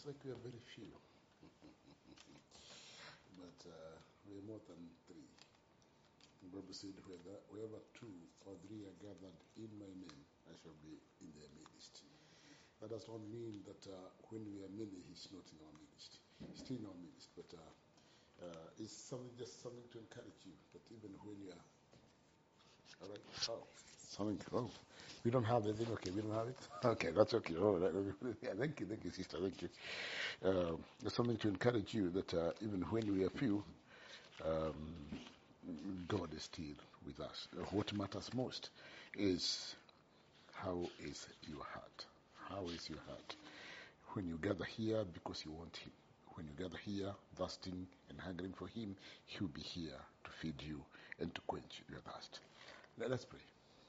It's like we are very few, but we're more than three. The Bible said, wherever two or three are gathered in my name, I shall be in their midst. That does not mean that when we are many, he's not in our midst. He's still in our midst, but it's just something to encourage you that even when you are, all right, we don't have the thing, okay, we don't have it? Okay, that's okay. Oh, yeah, thank you, sister, thank you. There's something to encourage you that even when we are few, God is still with us. What matters most is how is your heart? How is your heart? When you gather here because you want Him, when you gather here thirsting and hungering for Him, He'll be here to feed you and to quench your thirst. Let's pray.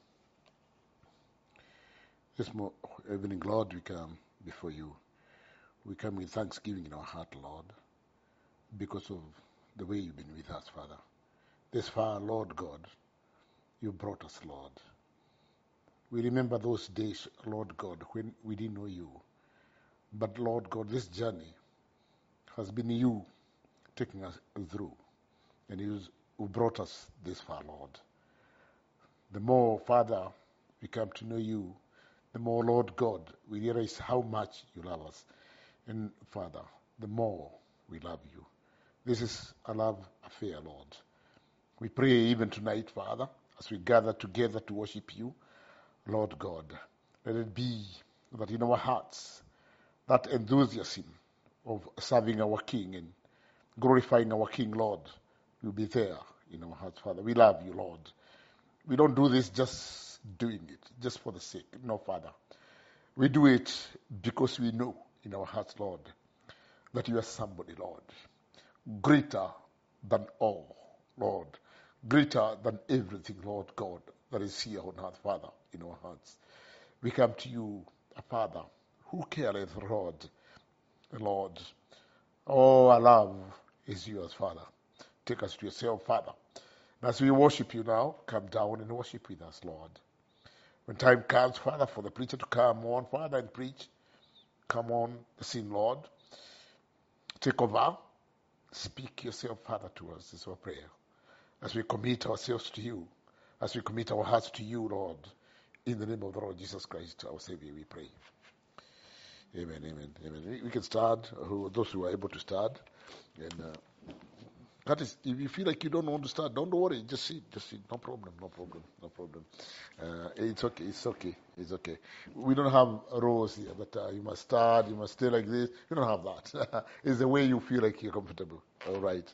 This evening, Lord, we come before you. We come with thanksgiving in our heart, Lord, because of the way you've been with us, Father. This far, Lord God, you brought us, Lord. We remember those days, Lord God, when we didn't know you. But, Lord God, this journey has been you taking us through. And you who brought us this far, Lord. The more, Father, we come to know you, the more, Lord God, we realize how much you love us. And, Father, the more we love you. This is a love affair, Lord. We pray even tonight, Father, as we gather together to worship you, Lord God, let it be that in our hearts, that enthusiasm of serving our King and glorifying our King, Lord, will be there in our hearts, Father. We love you, Lord. We don't do this just doing it, just for the sake. No, Father. We do it because we know in our hearts, Lord, that you are somebody, Lord, greater than all, Lord, greater than everything, Lord God, that is here on earth, Father, in our hearts. We come to you, a Father, who careth, Lord. Oh, our love is yours, Father. Take us to yourself, Father. And as we worship you now, come down and worship with us, Lord. When time comes, Father, for the preacher to come on, Father, and preach, come on the scene, Lord. Take over. Speak yourself, Father, to us. This is our prayer. As we commit ourselves to you, as we commit our hearts to you, Lord, in the name of the Lord Jesus Christ, our Savior, we pray. Amen, amen, amen. We can start, those who are able to start. And that is, if you feel like you don't want to start, don't worry. Just sit. No problem. It's okay. We don't have rules here that you must start, you must stay like this. You don't have that. It's the way you feel like you're comfortable. All right.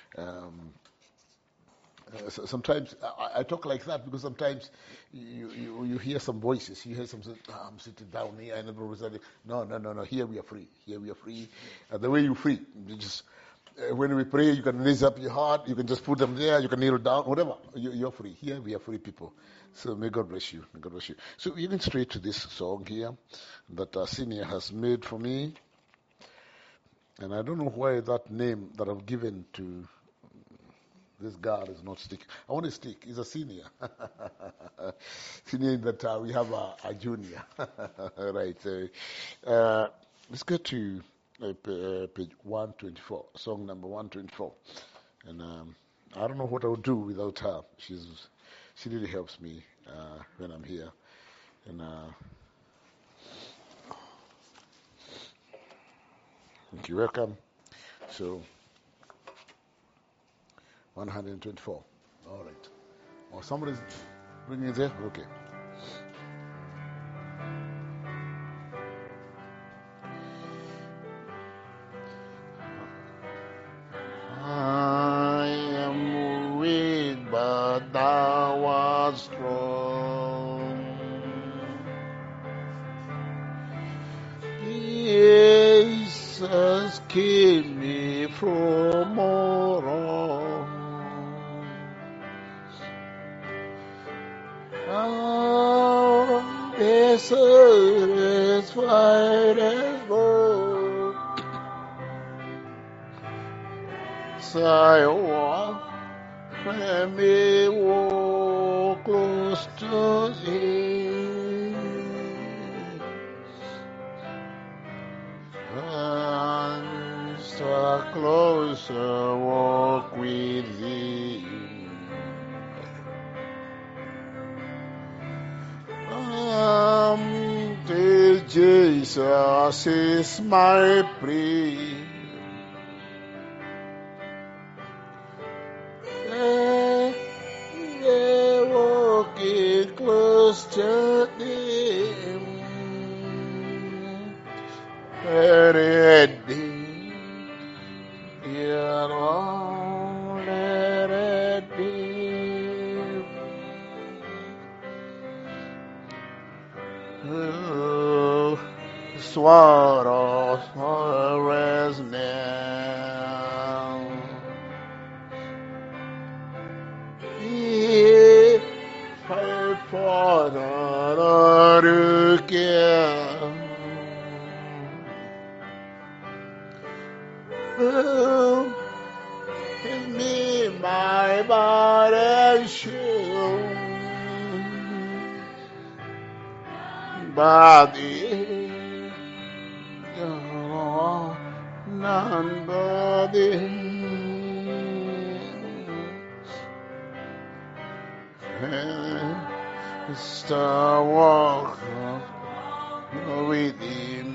Sometimes I talk like that because sometimes you hear some voices. You hear some, I'm sitting down here and everybody's saying, no. Here we are free. The way you're free, you just when we pray, you can raise up your heart. You can just put them there. You can kneel down, whatever. You're free. Here we are free people. So may God bless you. So we're going straight to this song here that Senior has made for me. And I don't know why that name that I've given to this girl is not stick. I want to stick. He's a senior. Senior in that we have a junior. Right. Let's go to page 124, song number 124. And I don't know what I would do without her. She really helps me when I'm here. And thank you. Welcome. So 124. All right. Oh, somebody's bringing it there? Okay. I am weak, but thou art strong. Jesus, keep me from all wrong. I'll be satisfied as gold. I walk, let me walk close to thee. a closer walk with thee. To Jesus is my plea. Walking close to thee. Let it be, dear Lord, let it be. Oh, swallows forest now. If I fought on again. Give me my body shield, body, none but thee. Star walk with him.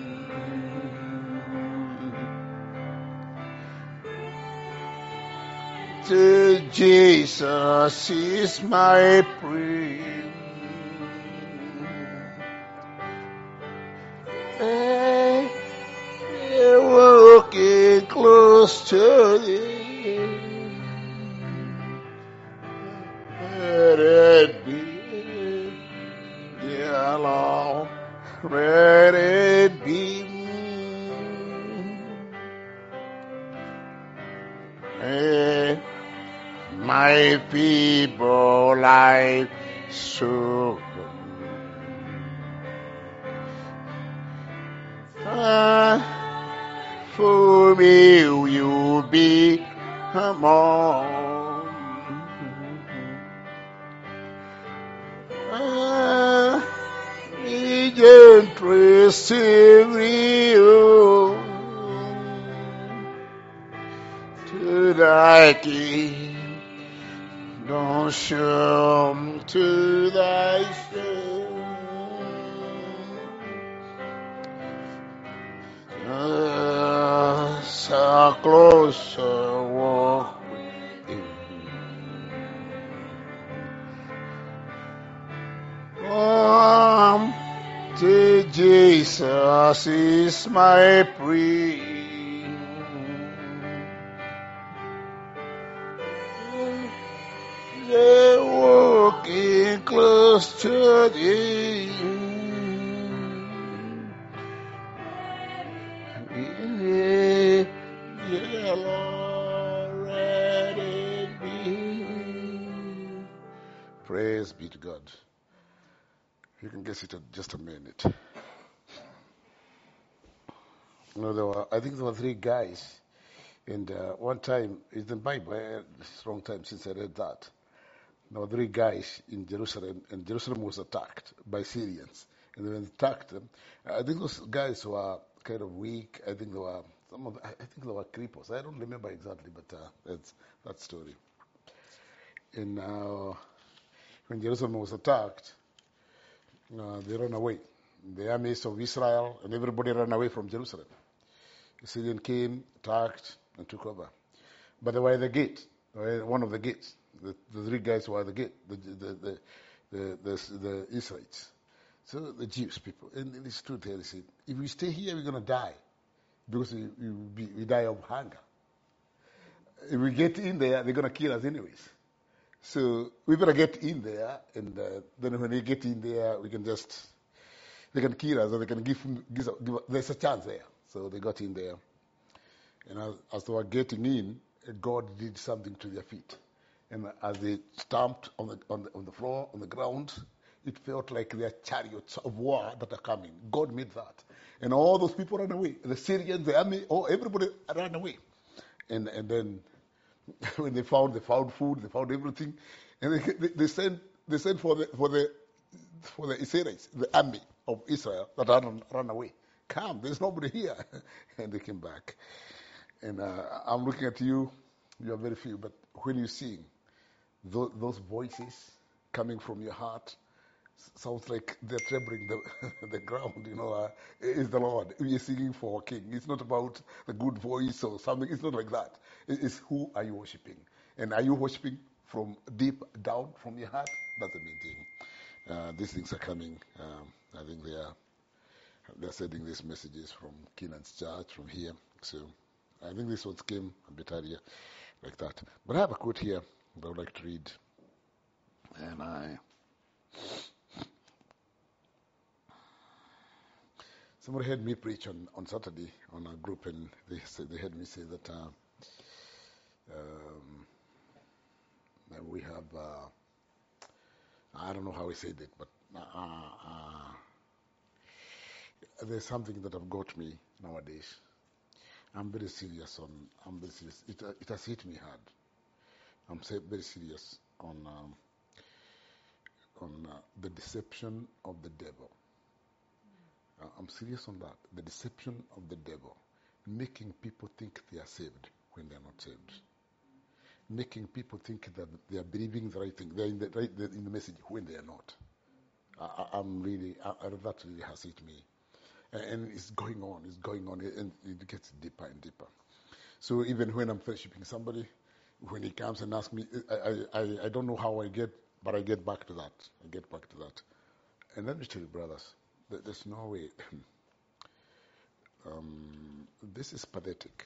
To Jesus is my prayer. Walking close to thee. Let it be, dear Lord, let it be. My people like so. For me you be among. Interesting you to thy king. Don't show to thy shame. So closer walk with him. To Jesus is my prayer. Walking close to thee. Yeah, Lord, let it be. Praise be to God. You can get seated just a minute. You know, I think there were 3 guys, and one time, in the Bible, it's a long time since I read that. There were 3 guys in Jerusalem, and Jerusalem was attacked by Syrians. And when they attacked them, I think those guys were kind of weak. I think they were I think they were cripples. I don't remember exactly, but that's that story. And when Jerusalem was attacked, they ran away. The armies of Israel and everybody ran away from Jerusalem. The Syrian came, attacked, and took over. But they were at the gate, one of the gates. The 3 guys were at the gate, the Israelites. So the Jewish people, and they stood there, they said, if we stay here, we're going to die, because we die of hunger. If we get in there, they're going to kill us anyways. So we better get in there, and then when they get in there, they can kill us, or they can give there's a chance there. So they got in there. And as they were getting in, God did something to their feet. And as they stamped on the floor, on the ground, it felt like their chariots of war that are coming. God made that. And all those people ran away. The Syrians, the army, everybody ran away. And then when they found food, they found everything. And they sent for the Israelites, the army of Israel that had run away. Come, there's nobody here. And they came back. And I'm looking at you. You are very few, but when you sing, those voices coming from your heart sounds like they're trembling the ground. Is the Lord. You're singing for a king. It's not about the good voice or something. It's not like that. It's who are you worshiping, and are you worshiping from deep down from your heart? That's the main thing. These things are coming. I think they're sending these messages from Kenan's church from here. So I think this one came a bit earlier like that. But I have a quote here that I would like to read. And somebody heard me preach on Saturday on a group, and they heard me say that we have, I don't know how he said it, but there's something that have got me nowadays. I'm very serious. It has hit me hard. I'm very serious on the deception of the devil. I'm serious on that. The deception of the devil, making people think they are saved when they're not saved, making people think that they are believing the right thing, they're in the message when they are not. That really has hit me, and it's going on, and it gets deeper and deeper. So even when I'm fellowshipping somebody, when he comes and asks me, I don't know how I get, but I get back to that. And let me tell you, brothers, there's no way. This is pathetic.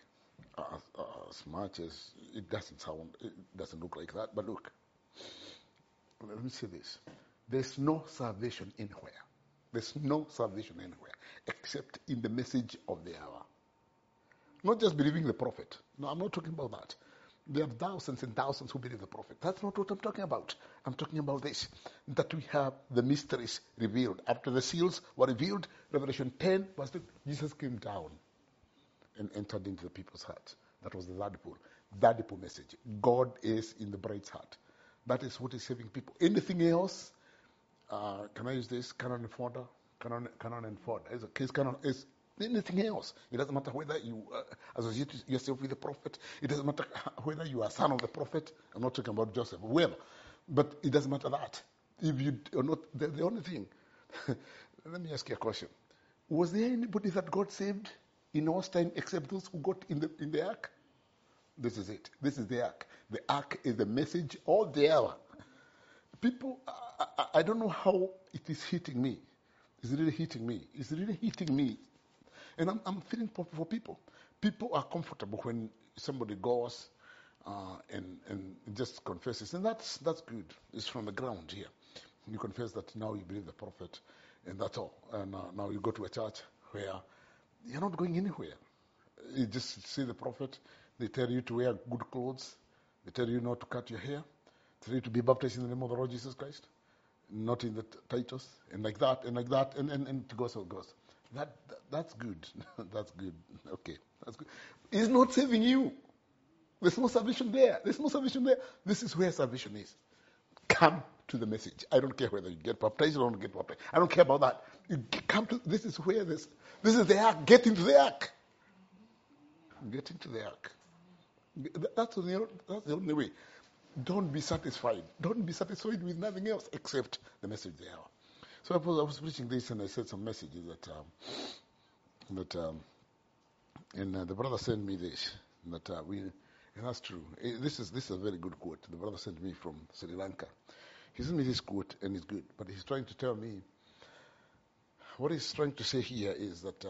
As much as it doesn't look like that. But look, let me say this. There's no salvation anywhere. There's no salvation anywhere except in the message of the hour. Not just believing the prophet. No, I'm not talking about that. There are thousands and thousands who believe the prophet. That's not what I'm talking about. I'm talking about this, that we have the mysteries revealed. After the seals were revealed, Revelation 10, verse 2, Jesus came down and entered into the people's hearts. That was the third pole message. God is in the bride's heart. That is what is saving people. Anything else, can I use this? Canon and Fodder? Canon and Fodder. Is anything else. It doesn't matter whether you associate yourself with the prophet. It doesn't matter whether you are a son of the prophet. I'm not talking about Joseph, whoever. But it doesn't matter that. If you are not, the only thing. Let me ask you a question. Was there anybody that God saved in our time except those who got in the ark? This is it. This is the ark. The ark is the message of the hour. People, I don't know how it is hitting me. It's really hitting me. And I'm feeling for people. People are comfortable when somebody goes and just confesses. And that's good. It's from the ground here. You confess that now you believe the prophet, and that's all. And now you go to a church where you're not going anywhere. You just see the prophet. They tell you to wear good clothes. They tell you not to cut your hair. They tell you to be baptized in the name of the Lord Jesus Christ, not in the titles, and like that, and it goes. That's good. That's good. Okay, that's good. It's not saving you. There's no salvation there. This is where salvation is. Come to the message. I don't care whether you get baptized or don't get baptized. I don't care about that. This is where this is the ark. Get into the ark. Get into the ark. That's the only way. Don't be satisfied. Don't be satisfied with nothing else except the message of the hour. So I was preaching this, and I said some messages and the brother sent me this, and that's true. This is a very good quote. The brother sent me from Sri Lanka. He sent me this quote, and it's good, but he's trying to tell me, what he's trying to say here is that,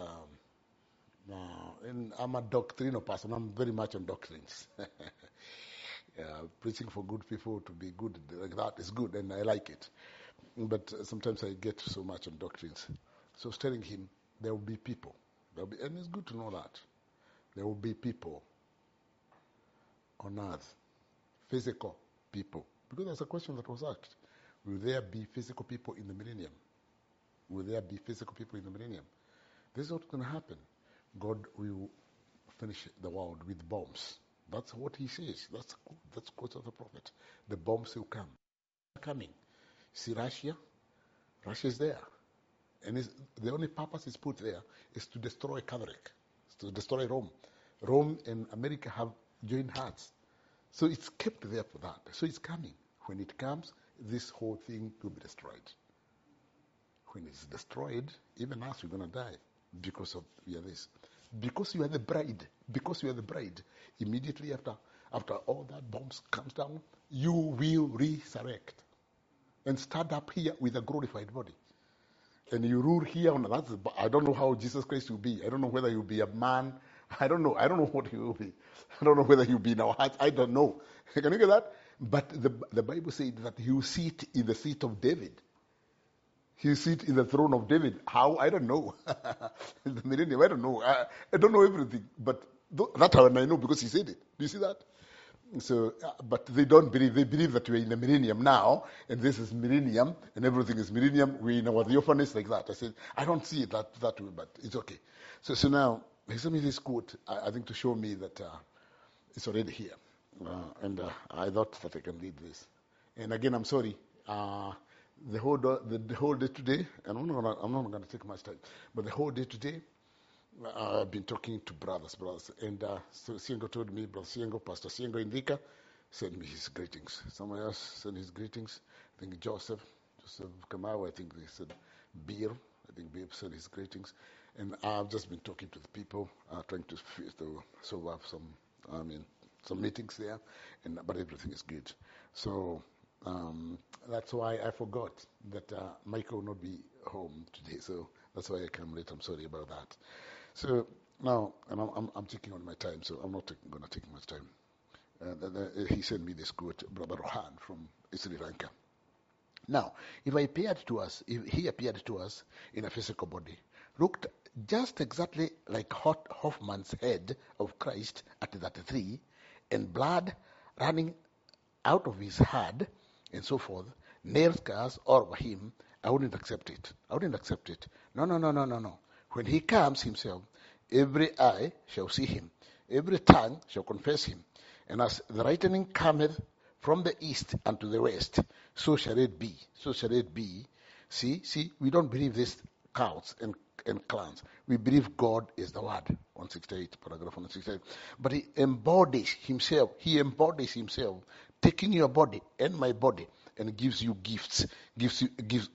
and I'm a doctrinal person. I'm very much on doctrines. Preaching for good people to be good like that is good, and I like it. But sometimes I get so much on doctrines. So I was telling him, there will be people. And it's good to know that. There will be people on earth, physical people. Because there's a question that was asked. Will there be physical people in the millennium? This is what's going to happen. God will finish the world with bombs. That's what he says. That's quote of the prophet. The bombs will come. Coming. See Russia? Russia is there. And the only purpose is put there is to destroy Catholic, to destroy Rome. Rome and America have joined hands. So it's kept there for that. So it's coming. When it comes, this whole thing will be destroyed. When it's destroyed, even us, we're going to die because of this. Because you are the bride. Because you are the bride. Immediately after all that bombs comes down, you will resurrect and stand up here with a glorified body. And you rule here on that. I don't know how Jesus Christ will be. I don't know whether you'll be a man. I don't know what he will be. I don't know whether he'll be in our hearts. I don't know. Can you get that? But the Bible said that he will sit in the seat of David. He will sit in the throne of David. How? I don't know. The millennium, I don't know. I don't know everything. But that one I know because he said it. Do you see that? So, but they don't believe. They believe that we're in the millennium now, and this is millennium, and everything is millennium. We're in our theophanies like that. I said, I don't see it that way, but it's okay. So now, he sent me this quote, I think to show me that it's already here. And I thought that I can read this. And again, I'm sorry. The whole day today, and I'm not going to take much time, but the whole day today, I've been talking to brothers, and so Siengo told me, Brother Siengo, Pastor Siengo Indika, sent me his greetings. Someone else sent his greetings. I think Joseph Kamau, I think they said Beer. I think Beer sent his greetings. And I've just been talking to the people, trying to solve up some meetings there, but everything is good. So that's why I forgot that Michael will not be home today. So that's why I came late. I'm sorry about that. So now, and I'm taking on my time, so I'm not going to take much time. He sent me this quote, Brother Rohan from Sri Lanka. Now, if he appeared to us in a physical body, looked just exactly like Hoffman's head of Christ at 33, and blood running out of his head, and so forth, nail scars all over him, I wouldn't accept it. No. When he comes himself, every eye shall see him, every tongue shall confess him. And as the lightning cometh from the east unto the west, so shall it be. See, we don't believe these counts and clans. We believe God is the Word. 168, paragraph 168. But he embodies himself, taking your body and my body, and gives you gifts, gives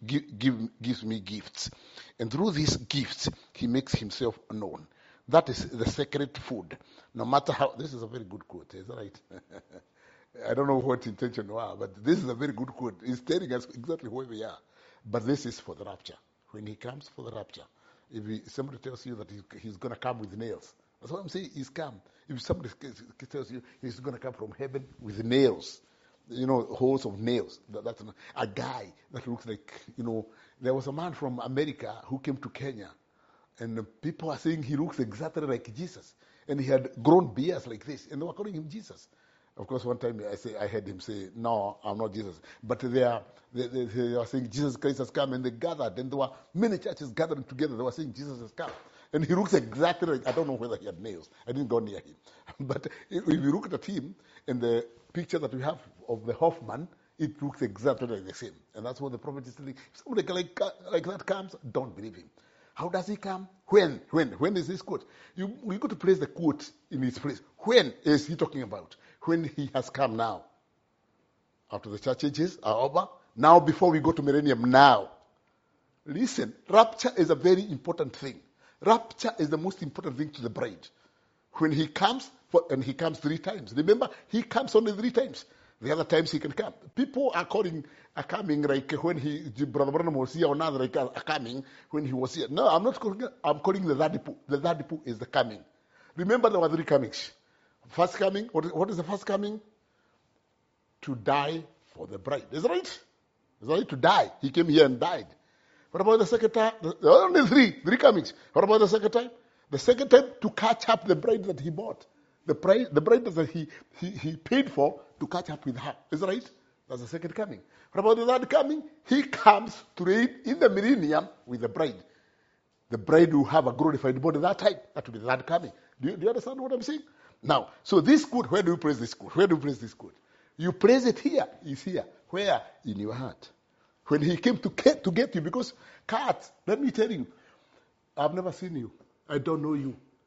me gifts. And through these gifts, he makes himself known. That is the sacred food. No matter how, this is a very good quote, is that right? I don't know what intention you are, but this is a very good quote. It's telling us exactly where we are. But this is for the rapture. When he comes for the rapture, if somebody tells you that he's going to come with nails, that's what I'm saying, he's come. If somebody tells you he's going to come from heaven with nails, holes of nails. That's a guy that looks like, there was a man from America who came to Kenya, and people are saying he looks exactly like Jesus. And he had grown beards like this, and they were calling him Jesus. Of course, one time I heard him say, no, I'm not Jesus. But they are saying Jesus Christ has come, and they gathered, and there were many churches gathering together. They were saying Jesus has come. And he looks exactly like, I don't know whether he had nails. I didn't go near him. But if you look at him, and the picture that we have of the Hoffman, it looks exactly like the same. And that's what the prophet is telling. If somebody like that comes, don't believe him. How does he come? When is this quote? We got to place the quote in its place. When is he talking about? When he has come now. After the church ages are over. Now before we go to millennium now. Listen, rapture is a very important thing. Rapture is the most important thing to the bride. When he comes, and he comes 3 times. Remember, he comes only 3 times. The other times he can come. People are coming like when Brother Branham was here, or now like are coming when he was here. No, I'm not calling it. I'm calling the Thadipu. The Thadipu is the coming. Remember, there were 3 comings. First coming, what is the first coming? To die for the bride. Is that right? Is that right? To die. He came here and died. What about the second time? There are only 3 comings. What about the second time? The second time, to catch up the bride that he bought. The bride that he paid for, to catch up with her. Is that right? That's the second coming. What about the third coming? He comes to reign in the millennium with the bride. The bride will have a glorified body that time. That will be the third coming. Do you understand what I'm saying? Now, so this quote, where do you place this quote? Where do you place this quote? You place it here. It's here. Where? In your heart. When he came to get you, because cats, let me tell you, I've never seen you. I don't know you.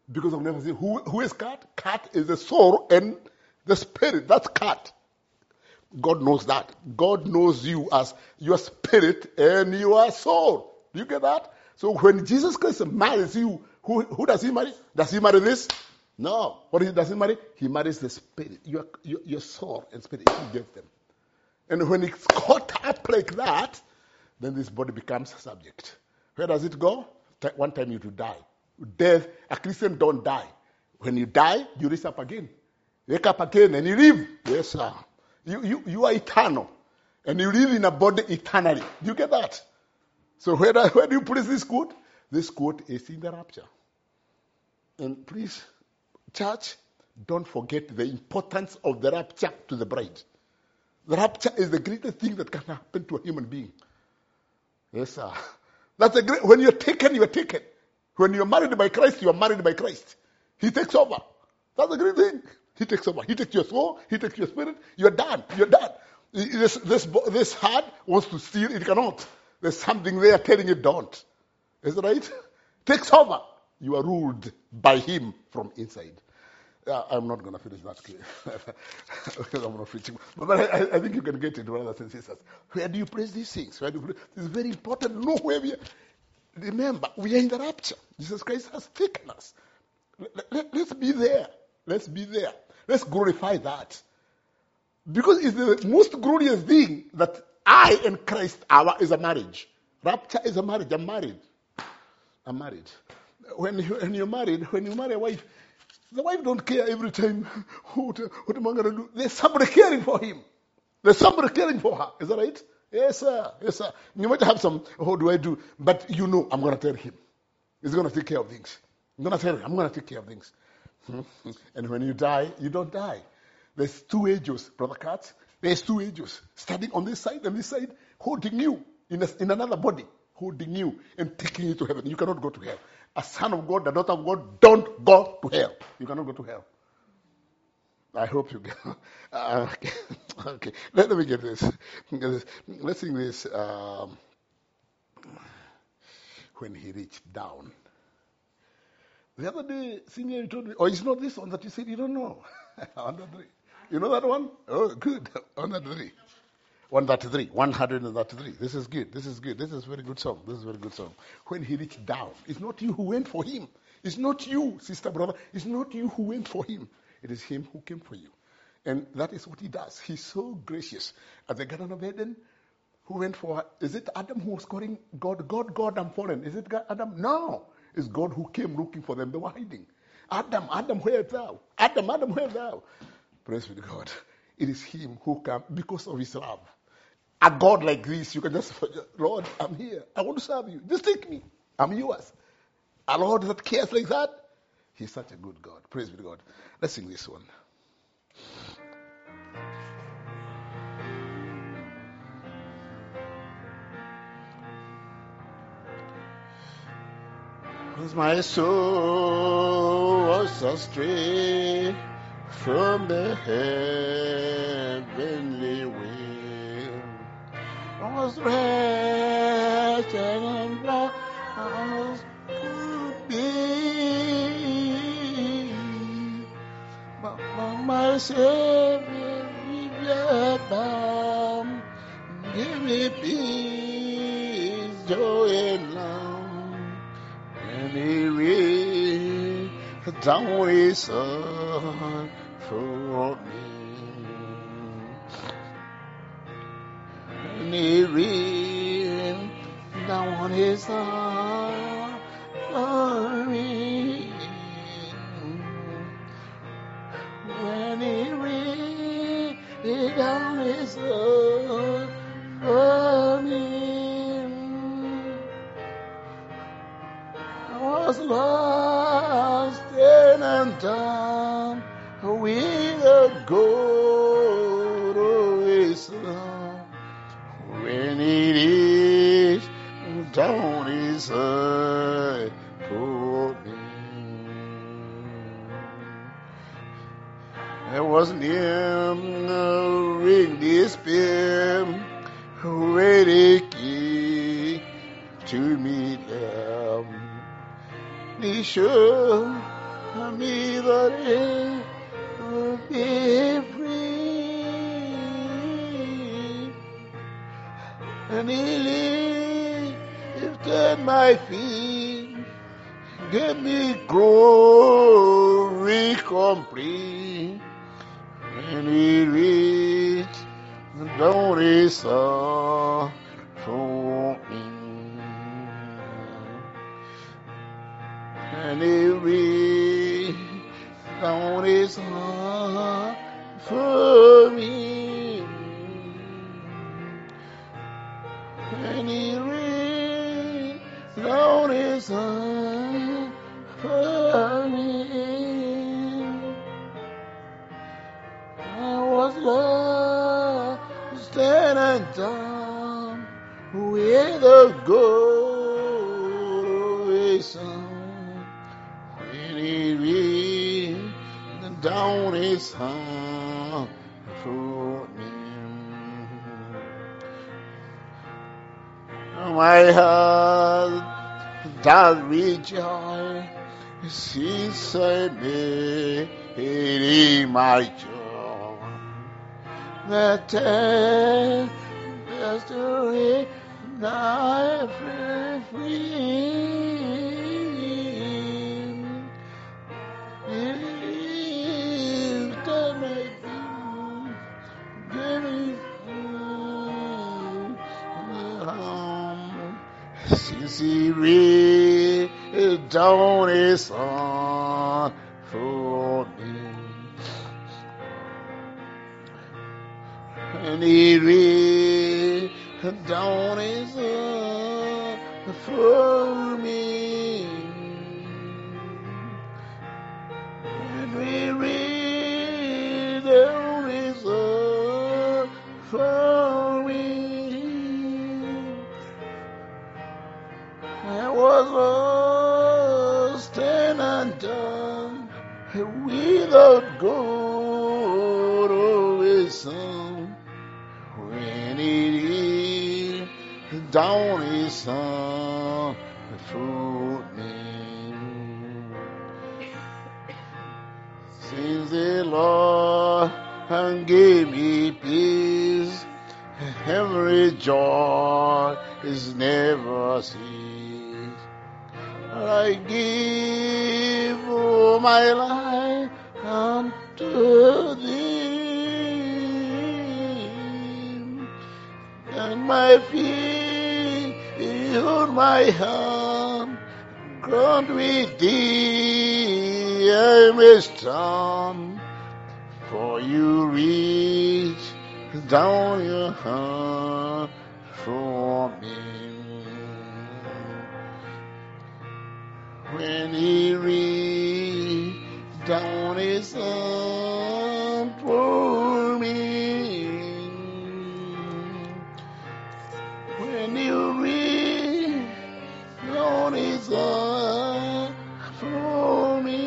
Because I've never seen. Who is cat? Cat is the soul and the spirit. That's cat. God knows that. God knows you as your spirit and your soul. Do you get that? So when Jesus Christ marries you, who does he marry? Does he marry this? No. What does he marry? He marries the spirit, your soul and spirit. He gets them. And when it's caught up like that, then this body becomes subject. Where does it go? One time you will die. Death, a Christian don't die. When you die, you rise up again. Wake up again and you live. Yes, sir. You are eternal. And you live in a body eternally. Do you get that? So where do you put this quote? This quote is in the rapture. And please, church, don't forget the importance of the rapture to the bride. The rapture is the greatest thing that can happen to a human being. Yes, sir. That's a great. When you're taken, you're taken. When you're married by Christ, you're married by Christ. He takes over. That's a great thing. He takes over. He takes your soul. He takes your spirit. You're done. You're done. This heart wants to steal. It cannot. There's something there telling it don't. Is that right? Takes over. You are ruled by him from inside. I'm not going to finish that because I'm not preaching. But I think you can get it, brothers and sisters. Where do you place these things? It's very important. Know where we are. Remember, we are in the rapture. Jesus Christ has taken us. Let's be there. Let's be there. Let's glorify that. Because it's the most glorious thing that I and Christ is a marriage. Rapture is a marriage. I'm married. When you marry a wife, the wife don't care every time, what am I going to do? There's somebody caring for him. There's somebody caring for her. Is that right? Yes, sir. Yes, sir. You might have some, what do I do? But you know, I'm going to tell him. He's going to take care of things. I'm going to tell him, I'm going to take care of things. And when you die, you don't die. There's two angels, Brother Katz. There's two angels standing on this side and this side, holding you in another body, holding you and taking you to heaven. You cannot go to hell. A son of God, a daughter of God, don't go to hell. You cannot go to hell. I hope you get okay. Let me get this. Let's sing this. When he reached down. The other day, Senior, you told me, it's not this one that you said you don't know. 103. You know that one? Oh, good. 103. 133. This is good. This is a very good song. When he reached down. It's not you who went for him. It's not you, sister, brother. It's not you who went for him. It is him who came for you. And that is what he does. He's so gracious. At the Garden of Eden, who went for, is it Adam who was calling God, I'm fallen? Is it God, Adam? No. It's God who came looking for them. They were hiding. Adam, where art thou? Adam, where art thou? Praise be to God. It is him who came because of his love. A God like this, you can just, Lord, I'm here. I want to serve you. Just take me. I'm yours. A Lord that cares like that, he's such a good God. Praise be to God. Let's sing this one. Cause my soul was astray from the heavenly will, was wretched and lost to be, but my Savior, he bled bound, give me peace, joy, and love. And he reached down his son for me. And he reached down his son for me. When he reached down his son for me. Was lost and undone with a gold of his love. When he reached down his eye for me, there was nearing despair, waiting to meet them. Be sure me that I will be free, and He lifted my feet, gave me glory complete, and He reached down His arm for me, and He reached down His arm for me, and He reached down His arm for me. I was lost and undone without God His Son, when He reached down His hand for me. My heart does rejoice since I made Him my joy. The tapestry thy free, lifted my feet, gave me food, since He laid down His arm for me, and He laid down His arm for me, and He laid down His arm for me. I was lost and undone without God or His Son, when He laid down His arm for me. Since the Lord gave me peace, every joy is never ceased. I give all my life unto Thee, and my feet on my hand, ground with Thee I may stand, for You reach down Your hand for me. When He reached down His arm for me, when He reached down His arm for me,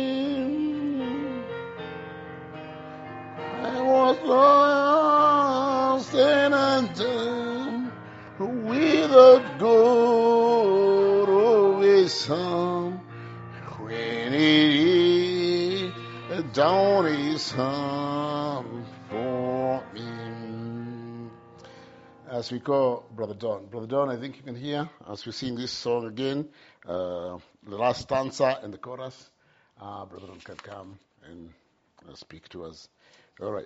I was lost and undone without God or His Son, when He laid down His arm for me. As we call Brother Don. Brother Don, I think you can hear as we sing this song again, the last stanza and the chorus. Brother Don can come and speak to us. All right.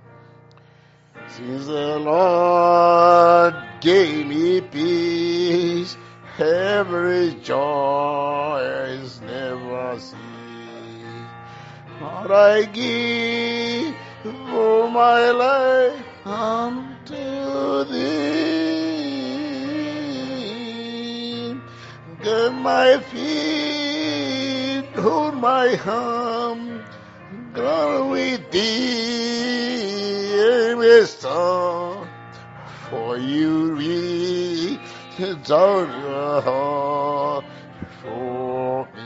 Since the Lord gave me peace, every joy is never ceased. Lord, I give all my life unto Thee. Get my feet, hold my hand, ground with Thee, may stand, for You reach down Your heart for me.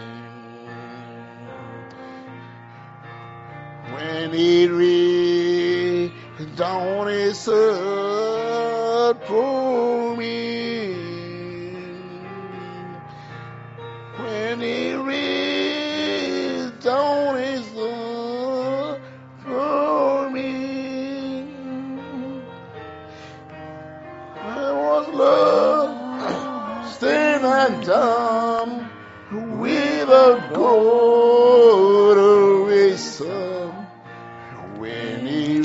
When He reached down His heart for me, when He reached wisdom, with a good wisdom, when he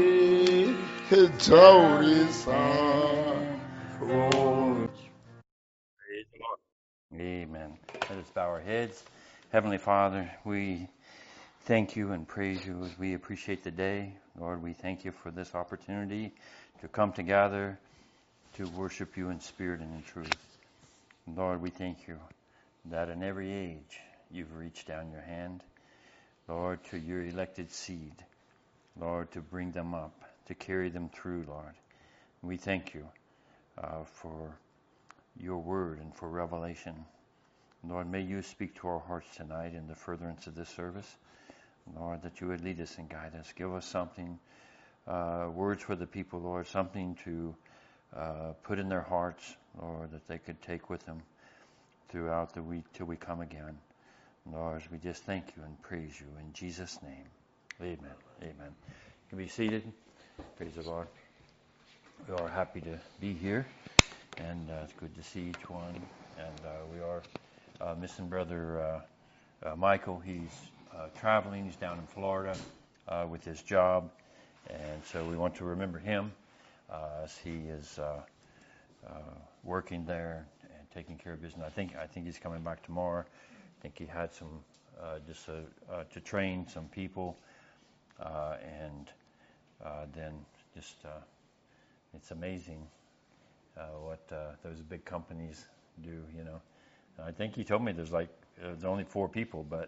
reached out his arm. Oh, Praise the Lord. Amen. Let us bow our heads. Heavenly Father, we thank you and praise you as we appreciate the day. Lord, we thank you for this opportunity to come together to worship you in spirit and in truth. Lord, we thank you that in every age you've reached down your hand, Lord, to your elected seed, Lord, to bring them up, to carry them through, Lord. We thank you for your word and for revelation. Lord, may you speak to our hearts tonight in the furtherance of this service. Lord, that you would lead us and guide us. Give us something, words for the people, Lord, something to put in their hearts, Lord, that they could take with them throughout the week till we come again. Lord, we just thank you and praise you in Jesus' name. Amen. Amen. You can be seated. Praise the Lord. We are happy to be here, and it's good to see each one. And we are missing Brother Michael. He's traveling. He's down in Florida with his job, and so we want to remember him as he is working there and taking care of business. I think he's coming back tomorrow. I think he had some to train some people, and then just it's amazing what those big companies do. You know, I think he told me there's only 4 people, but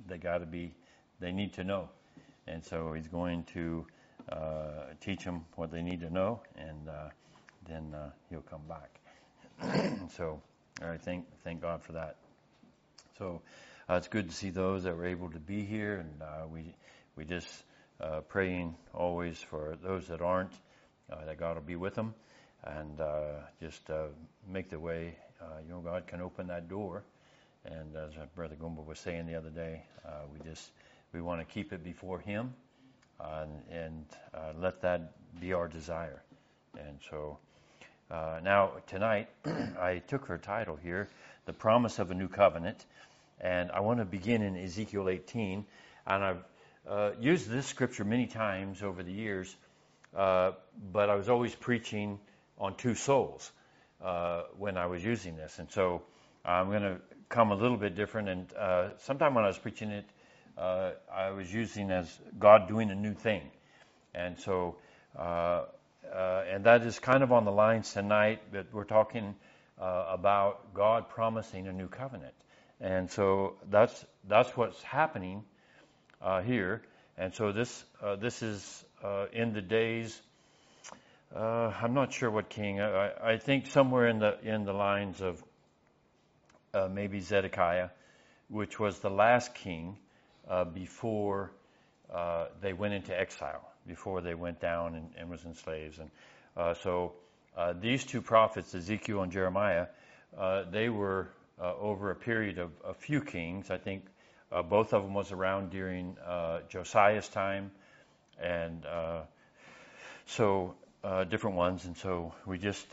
they need to know, and so he's going to teach them what they need to know, and then he'll come back. So I thank God for that. So it's good to see those that were able to be here, and we just praying always for those that aren't, that God will be with them, and just make the way. God can open that door, and as Brother Gumba was saying the other day, we want to keep it before Him, and let that be our desire. And so now tonight, I took her title here, The Promise of a New Covenant, and I want to begin in Ezekiel 18, and I've used this scripture many times over the years, but I was always preaching on 2 souls when I was using this, and so I'm going to come a little bit different. And sometime when I was preaching it, I was using as God doing a new thing, and so and that is kind of on the lines tonight that we're talking about God promising a new covenant, and so that's what's happening here. And so this is in the days. I'm not sure what king. I think somewhere in the lines of maybe Zedekiah, which was the last king before they went into exile, before they went down and was enslaved. And so these 2 prophets, Ezekiel and Jeremiah, they were over a period of a few kings. I think both of them was around during Josiah's time, and so different ones. And so we just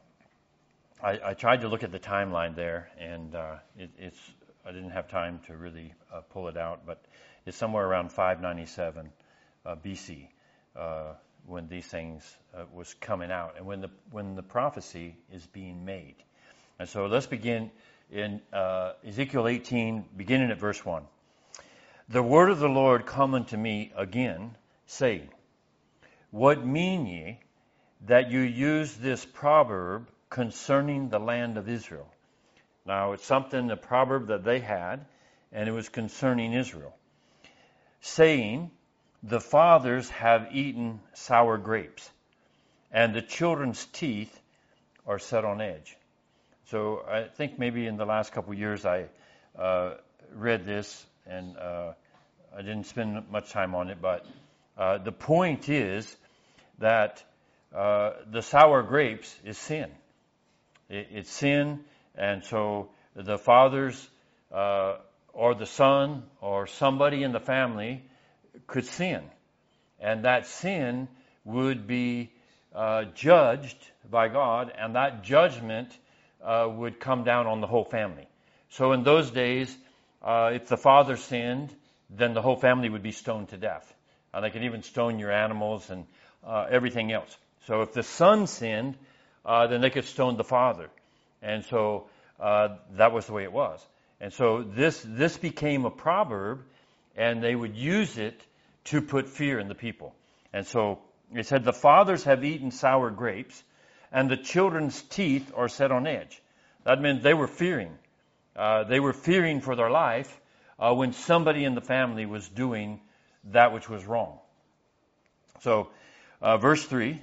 I tried to look at the timeline there, and it's I didn't have time to really pull it out, but it's somewhere around 597 BC when these things was coming out, and when the prophecy is being made. And so let's begin in Ezekiel 18, beginning at verse 1. The word of the Lord come unto me again, saying, What mean ye that you use this proverb concerning the land of Israel? Now, it's a proverb that they had, and it was concerning Israel, saying, The fathers have eaten sour grapes, and the children's teeth are set on edge. So I think maybe in the last couple of years I read this, and I didn't spend much time on it, but the point is that the sour grapes is sin. It's sin, and so the fathers or the son or somebody in the family could sin, and that sin would be judged by God, and that judgment would come down on the whole family. So in those days, if the father sinned, then the whole family would be stoned to death. They could even stone your animals and everything else. So if the son sinned, then they could stone the father. And so that was the way it was. And so this became a proverb, and they would use it to put fear in the people. And so it said, the fathers have eaten sour grapes, and the children's teeth are set on edge. That meant they were fearing. They were fearing for their life when somebody in the family was doing that which was wrong. So, verse 3.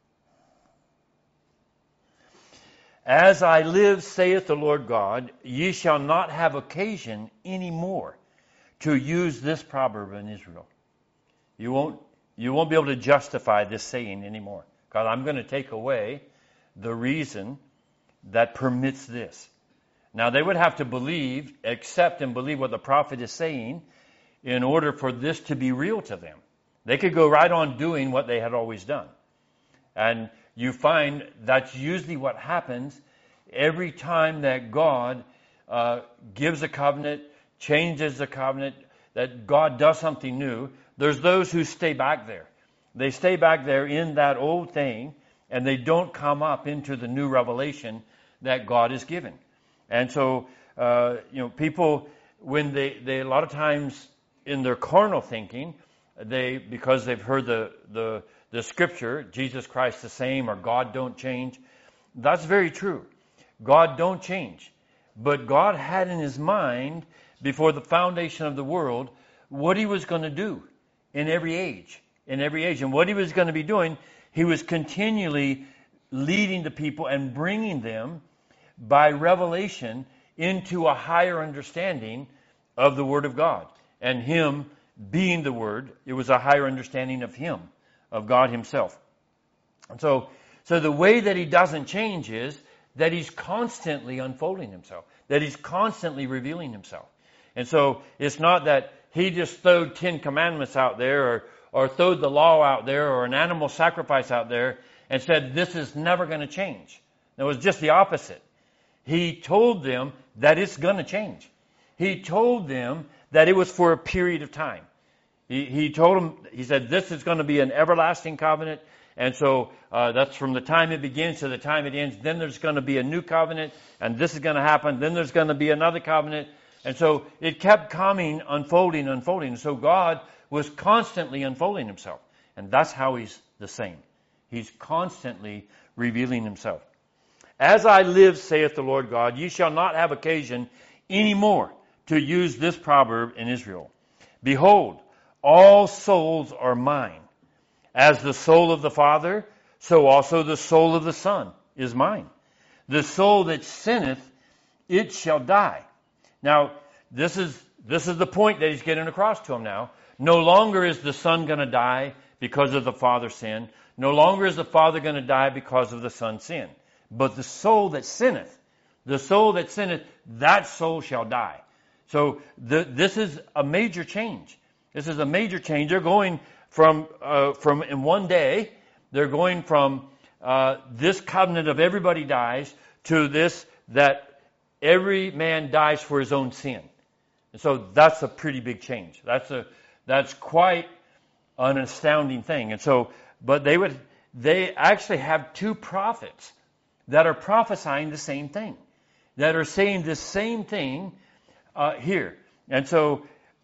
As I live, saith the Lord God, ye shall not have occasion any more to use this proverb in Israel. You won't be able to justify this saying anymore. God, I'm going to take away the reason that permits this. Now, they would have to accept and believe what the prophet is saying in order for this to be real to them. They could go right on doing what they had always done. And you find that's usually what happens every time that God gives a covenant, changes the covenant, that God does something new. There's those who stay back there. They stay back there in that old thing, and they don't come up into the new revelation that God has given. And so, people, when they a lot of times in their carnal thinking, because they've heard the scripture, Jesus Christ the same, or God don't change. That's very true. God don't change. But God had in his mind, before the foundation of the world, what he was going to do in every age. And what he was going to be doing, he was continually leading the people and bringing them by revelation into a higher understanding of the Word of God. And him being the Word, it was a higher understanding of him, of God himself. And so the way that he doesn't change is that he's constantly unfolding himself, that he's constantly revealing himself. And so it's not that he just threw 10 commandments out there or threw the law out there or an animal sacrifice out there and said, this is never going to change. It was just the opposite. He told them that it's going to change. He told them that it was for a period of time. He told them, he said, this is going to be an everlasting covenant. And so that's from the time it begins to the time it ends. Then there's going to be a new covenant, and this is going to happen. Then there's going to be another covenant. And so it kept coming, unfolding. So God was constantly unfolding himself. And that's how he's the same. He's constantly revealing himself. As I live, saith the Lord God, ye shall not have occasion any more to use this proverb in Israel. Behold, all souls are mine. As the soul of the Father, so also the soul of the Son is mine. The soul that sinneth, it shall die. Now, this is the point that he's getting across to him now. No longer is the Son going to die because of the Father's sin. No longer is the Father going to die because of the Son's sin. But the soul that sinneth, that soul shall die. So this is a major change. This is a major change. They're going from in one day, they're going from this covenant of everybody dies to this that every man dies for his own sin. And so that's a pretty big change. That's quite an astounding thing. And so, but they actually have two prophets that are prophesying the same thing, that are saying the same thing here. And so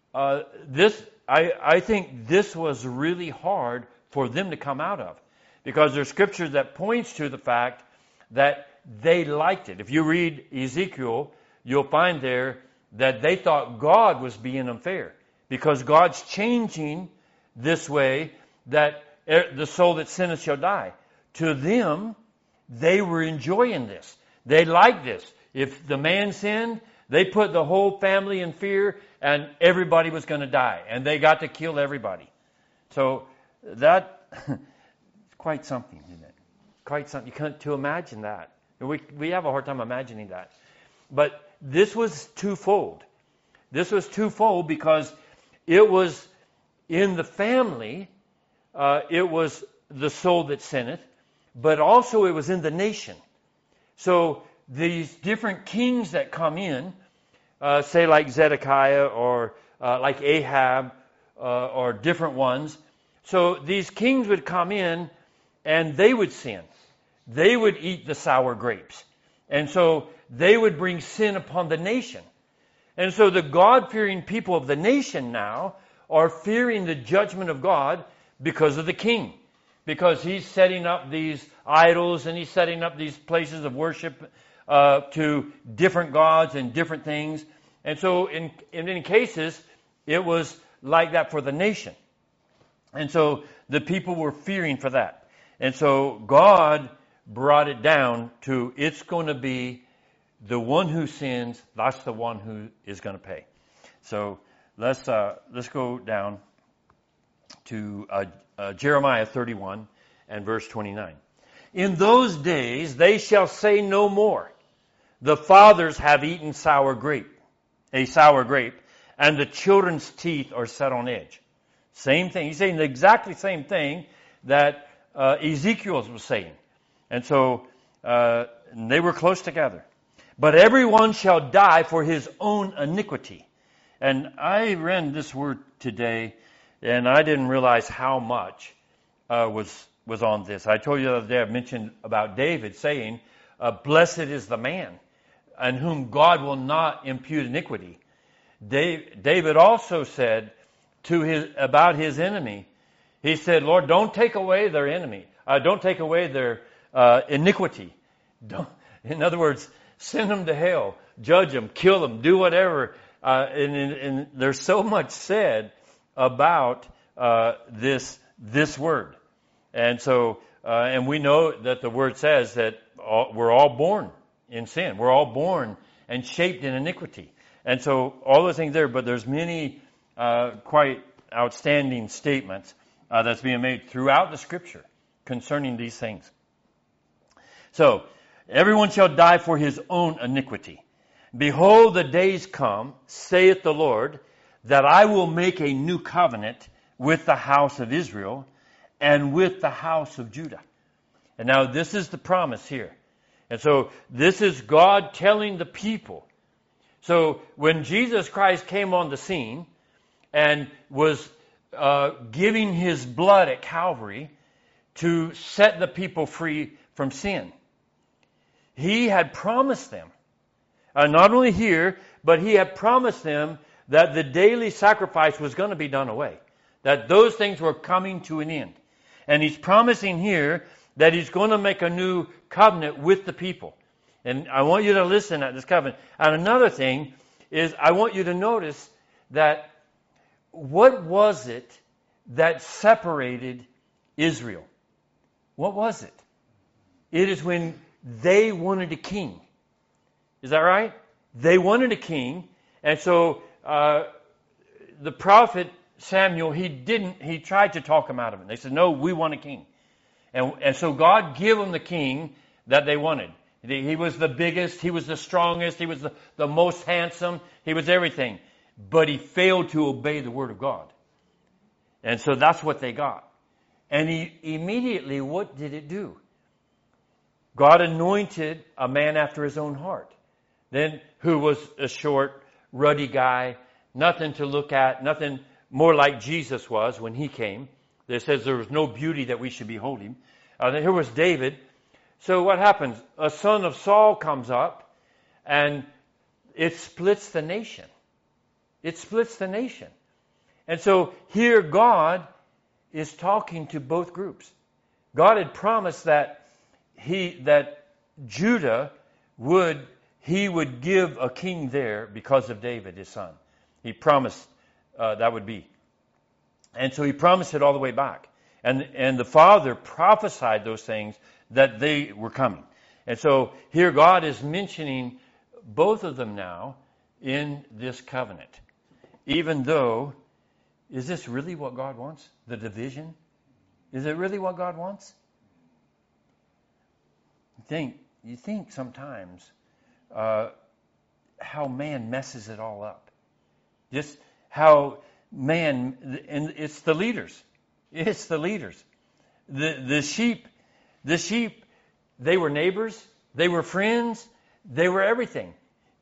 I think this was really hard for them to come out of, because there's scripture that points to the fact that they liked it. If you read Ezekiel, you'll find there that they thought God was being unfair, because God's changing this way that the soul that sinneth shall die. To them, they were enjoying this. They liked this. If the man sinned, they put the whole family in fear, and everybody was going to die, and they got to kill everybody. So that is quite something, isn't it? Quite something. You can't to imagine that. We have a hard time imagining that. But this was twofold. This was twofold because it was in the family, it was the soul that sinneth, but also it was in the nation. So these different kings that come in, say like Zedekiah or like Ahab or different ones. So these kings would come in and they would sin. They would eat the sour grapes. And so they would bring sin upon the nation. And so the God-fearing people of the nation now are fearing the judgment of God because of the king. Because he's setting up these idols and he's setting up these places of worship to different gods and different things. And so in many cases, it was like that for the nation. And so the people were fearing for that. And so God brought it down to it's going to be the one who sins, that's the one who is going to pay. So let's go down to Jeremiah 31 and verse 29. In those days they shall say no more, the fathers have eaten a sour grape, and the children's teeth are set on edge. Same thing. He's saying the exactly same thing that Ezekiel was saying. And so they were close together. But everyone shall die for his own iniquity. And I read this word today, and I didn't realize how much was on this. I told you the other day, I mentioned about David saying, blessed is the man, and whom God will not impute iniquity. David also said about his enemy, he said, Lord, don't take away their enemy. Don't take away their iniquity. In other words, send them to hell, judge them, kill them, do whatever. And there's so much said about this word. And so, and we know that the word says that we're all born in sin. We're all born and shaped in iniquity. And so all those things there, but there's many quite outstanding statements that's being made throughout the Scripture concerning these things. So, everyone shall die for his own iniquity. Behold, the days come, saith the Lord, that I will make a new covenant with the house of Israel and with the house of Judah. And now this is the promise here. And so this is God telling the people. So when Jesus Christ came on the scene and was giving his blood at Calvary to set the people free from sin, he had promised them, not only here, but he had promised them that the daily sacrifice was going to be done away, that those things were coming to an end. And he's promising here that he's going to make a new covenant with the people. And I want you to listen at this covenant. And another thing is I want you to notice that what was it that separated Israel? What was it? It is when they wanted a king. Is that right? They wanted a king. And so the prophet Samuel, he tried to talk them out of it. They said, no, we want a king. And so God gave them the king that they wanted. He was the biggest, he was the strongest, he was the most handsome, he was everything. But he failed to obey the word of God. And so that's what they got. And he immediately, what did it do? God anointed a man after his own heart. Then, who was a short, ruddy guy, nothing to look at, nothing more like Jesus was when he came. It says there was no beauty that we should behold him. Here was David. So what happens? A son of Saul comes up, and it splits the nation. It splits the nation. And so here God is talking to both groups. God had promised that Judah would give a king there because of David, his son. He promised that would be. And so he promised it all the way back. And the Father prophesied those things that they were coming. And so here God is mentioning both of them now in this covenant. Even though, is this really what God wants? The division? Is it really what God wants? You think sometimes how man messes it all up. Just how man, and it's the leaders. It's the leaders. The sheep, they were neighbors. They were friends. They were everything.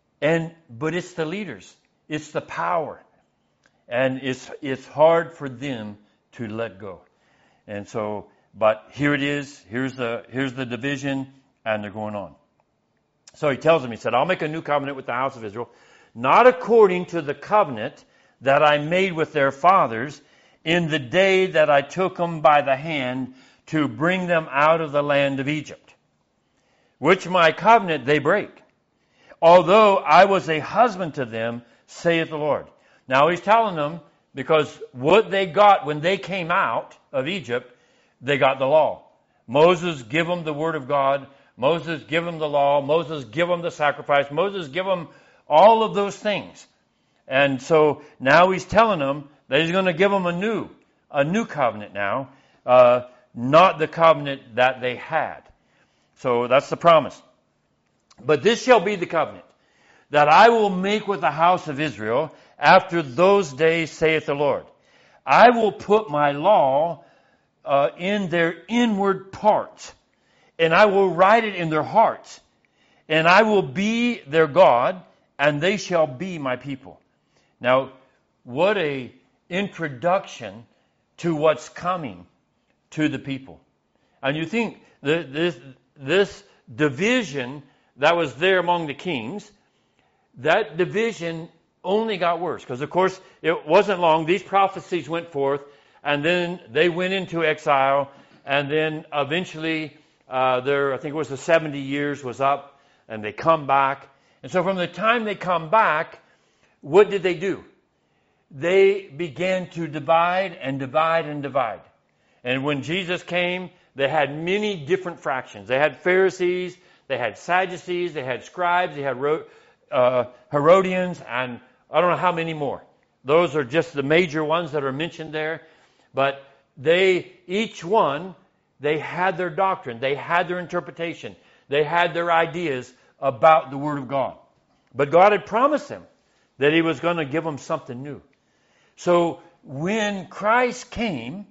But it's the leaders. It's the power. And it's hard for them to let go. And so, but here it is. Here's the division, and they're going on. So he tells them, he said, I'll make a new covenant with the house of Israel, not according to the covenant that I made with their fathers in the day that I took them by the hand to bring them out of the land of Egypt, which my covenant they break, although I was a husband to them, saith the Lord. Now he's telling them, because what they got when they came out of Egypt, they got the law. Moses give them the word of God. Moses give them the law. Moses give them the sacrifice. Moses give them all of those things. And so now he's telling them that he's going to give them a new covenant now, not the covenant that they had. So that's the promise. But this shall be the covenant that I will make with the house of Israel after those days, saith the Lord. I will put my law in their inward parts, and I will write it in their hearts, and I will be their God, and they shall be my people. Now, what a introduction to what's coming to the people. And you think this division that was there among the kings, that division only got worse. Because, of course, it wasn't long. These prophecies went forth, and then they went into exile, and then eventually I think it was the 70 years was up, and they come back. And so from the time they come back, what did they do? They began to divide and divide and divide. And when Jesus came, they had many different fractions. They had Pharisees, they had Sadducees, they had scribes, they had Herodians, and I don't know how many more. Those are just the major ones that are mentioned there. But each one, they had their doctrine, they had their interpretation, they had their ideas about the Word of God. But God had promised them that He was going to give them something new. So when Christ came,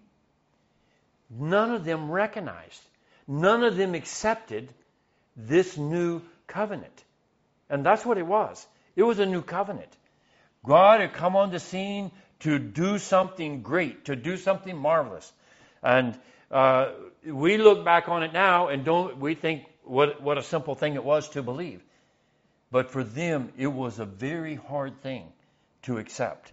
none of them recognized, none of them accepted this new covenant. And that's what it was. It was a new covenant. God had come on the scene to do something great, to do something marvelous. And we look back on it now and we think what a simple thing it was to believe. But for them, it was a very hard thing to accept.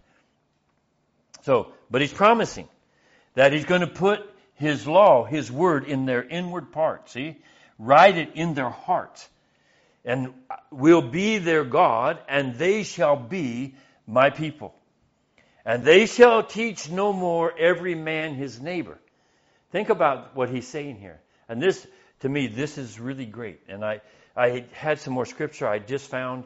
So, but He's promising that He's going to put His law, His word in their inward part. See? Write it in their hearts. And will be their God, and they shall be my people. And they shall teach no more every man his neighbor. Think about what he's saying here. And this, to me, this is really great. And I had some more scripture I just found,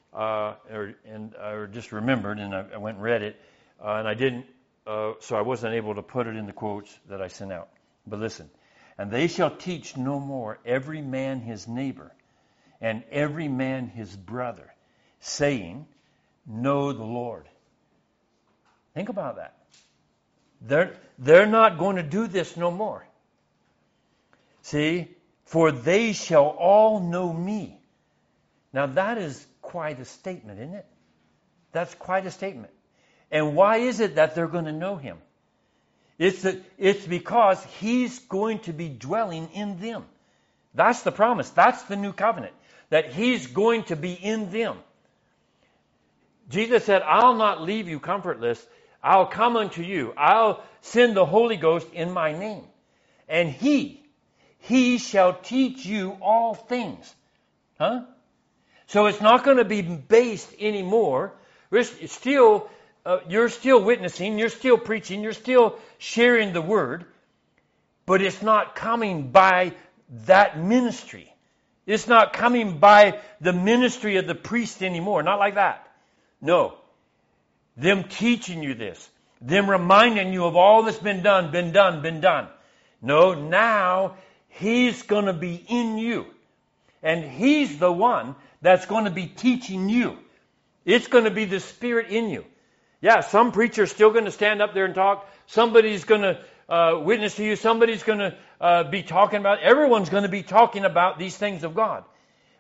or just remembered, and I went and read it. And I didn't, so I wasn't able to put it in the quotes that I sent out. But listen. And they shall teach no more every man his neighbor, and every man his brother, saying, know the Lord. Think about that. They're not going to do this no more. See? For they shall all know me. Now that is quite a statement, isn't it? That's quite a statement. And why is it that they're going to know Him? It's because He's going to be dwelling in them. That's the promise. That's the new covenant. That He's going to be in them. Jesus said, I'll not leave you comfortless. I'll come unto you. I'll send the Holy Ghost in my name. And He shall teach you all things. Huh? So it's not going to be based anymore. You're still witnessing, you're still preaching, you're still sharing the Word, but it's not coming by that ministry. It's not coming by the ministry of the priest anymore. Not like that. No. Them teaching you this. Them reminding you of all that's been done. No, now He's going to be in you. And He's the one that's going to be teaching you. It's going to be the Spirit in you. Yeah, some preacher's still going to stand up there and talk. Somebody's going to witness to you. Somebody's going to be talking about. Everyone's going to be talking about these things of God.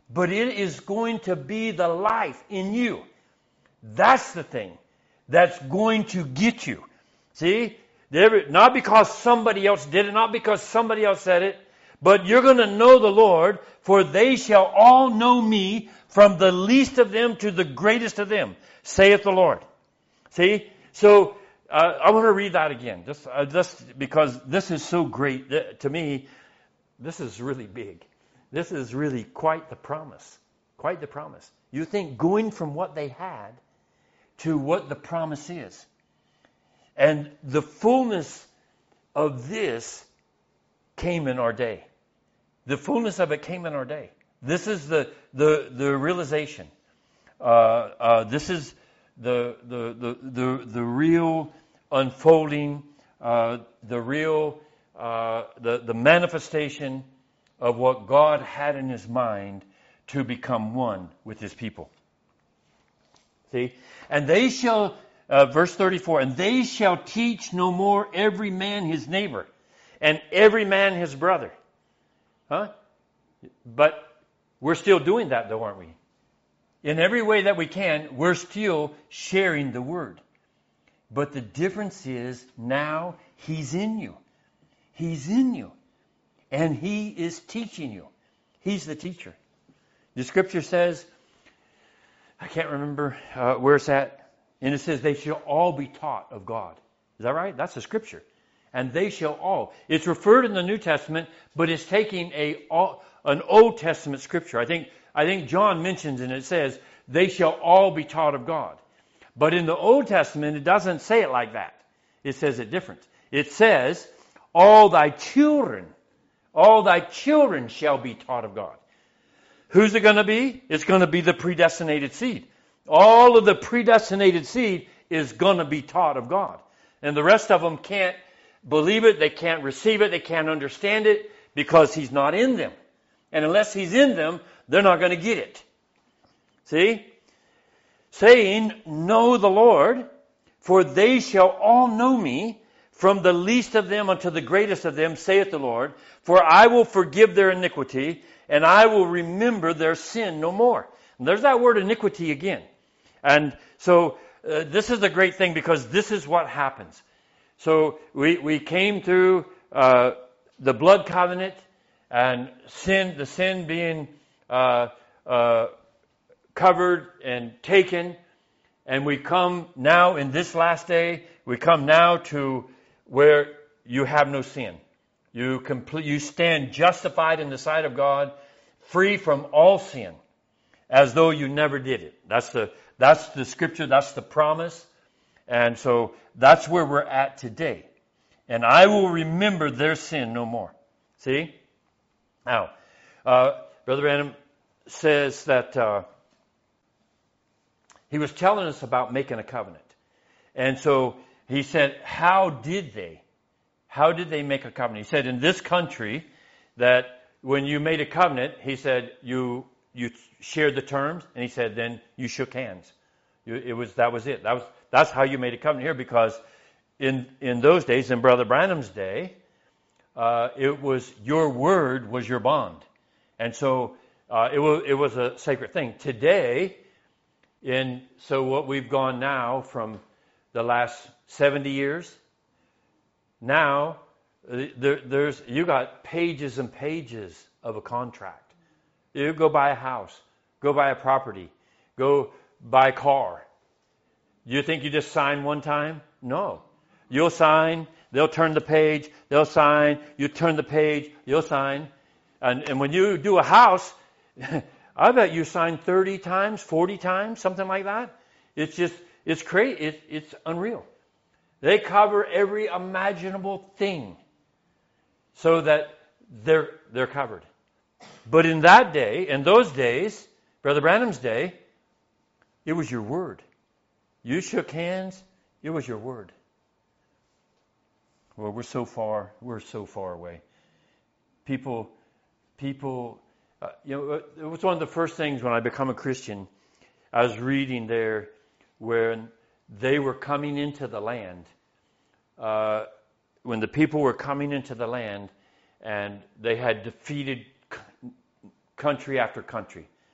but it is going to be the life in you. That's the thing that's going to get you. See? Not because somebody else did it, not because somebody else said it, but you're going to know the Lord, for they shall all know me, from the least of them to the greatest of them, saith the Lord. See? So, I want to read that again, just because this is so great. To me, this is really big. This is really quite the promise. Quite the promise. You think going from what they had to what the promise is. And the fullness of this came in our day. The fullness of it came in our day. This is the realization. This is the real unfolding, the real the manifestation of what God had in His mind to become one with His people. See, and they shall. Verse 34, and they shall teach no more every man his neighbor, and every man his brother. Huh? But we're still doing that though, aren't we? In every way that we can, we're still sharing the word. But the difference is now He's in you. He's in you. And He is teaching you. He's the teacher. The scripture says, I can't remember where it's at, and it says they shall all be taught of God. Is that right? That's the scripture. And they shall all. It's referred in the New Testament, but it's taking an Old Testament scripture. I think John mentions and it says, they shall all be taught of God. But in the Old Testament, it doesn't say it like that. It says it different. It says, all thy children shall be taught of God. Who's it going to be? It's going to be the predestinated seed. All of the predestinated seed is going to be taught of God. And the rest of them can't believe it, they can't receive it, they can't understand it, because He's not in them. And unless He's in them, they're not going to get it. See? Saying, know the Lord, for they shall all know me, from the least of them unto the greatest of them, saith the Lord, for I will forgive their iniquity, and I will remember their sin no more. And there's that word iniquity again. And so this is a great thing, because this is what happens. So we came through the blood covenant and the sin being covered and taken. And we come now in this last day, we come now to where you have no sin. You stand justified in the sight of God, free from all sin, as though you never did it. That's the scripture, that's the promise. And so that's where we're at today. And I will remember their sin no more. See? Now, Brother Branham says that he was telling us about making a covenant. And so he said, how did they make a covenant? He said, in this country, that when you made a covenant, he said, you shared the terms, and he said, then you shook hands. That was it. That's how you made a covenant here, because in those days, in Brother Branham's day, it was your word was your bond. And so it was a sacred thing. Today, so what we've gone now from the last 70 years, now you got pages and pages of a contract. You go buy a house, go buy a property, go buy a car. You think you just sign one time? No. You'll sign, they'll turn the page, they'll sign, you turn the page, you'll sign. And when you do a house, I bet you sign 30 times, 40 times, something like that. It's crazy. It's unreal. They cover every imaginable thing so that they're covered. But in that day, in those days, Brother Branham's day, it was your word. You shook hands, it was your word. Well, we're so far away. People, it was one of the first things when I became a Christian. I was reading there when they were coming into the land, when the people were coming into the land, and they had defeated country after country.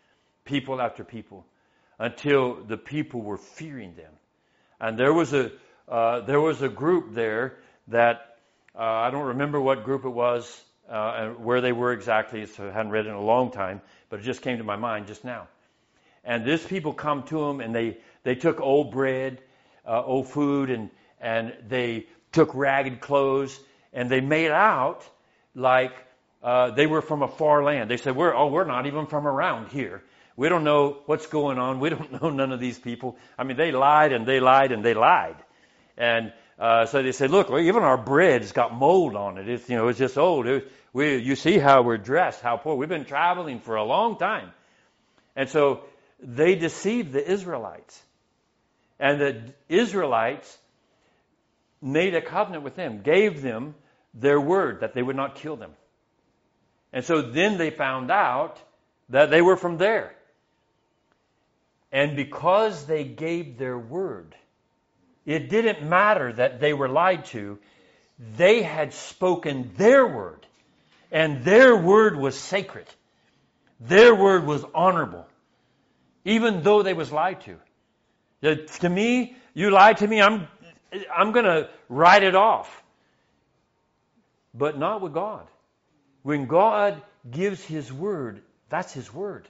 people after people, until the people were fearing them. And there was a group there that I don't remember what group it was and where they were exactly, so I hadn't read it in a long time, but it just came to my mind just now. And these people come to them, and they took old bread, old food, and they took ragged clothes, and they made out like they were from a far land. They said, we're not even from around here. We don't know what's going on. We don't know none of these people. I mean, they lied and they lied and they lied. And so they said, look, even our bread's got mold on it. It's just old. You see how we're dressed, how poor. We've been traveling for a long time. And so they deceived the Israelites. And the Israelites made a covenant with them, gave them their word that they would not kill them. And so then they found out that they were from there. And because they gave their word, it didn't matter that they were lied to. They had spoken their word. And their word was sacred. Their word was honorable. Even though they was lied to. To me, you lied to me, I'm going to write it off. But not with God. When God gives His word, that's His word.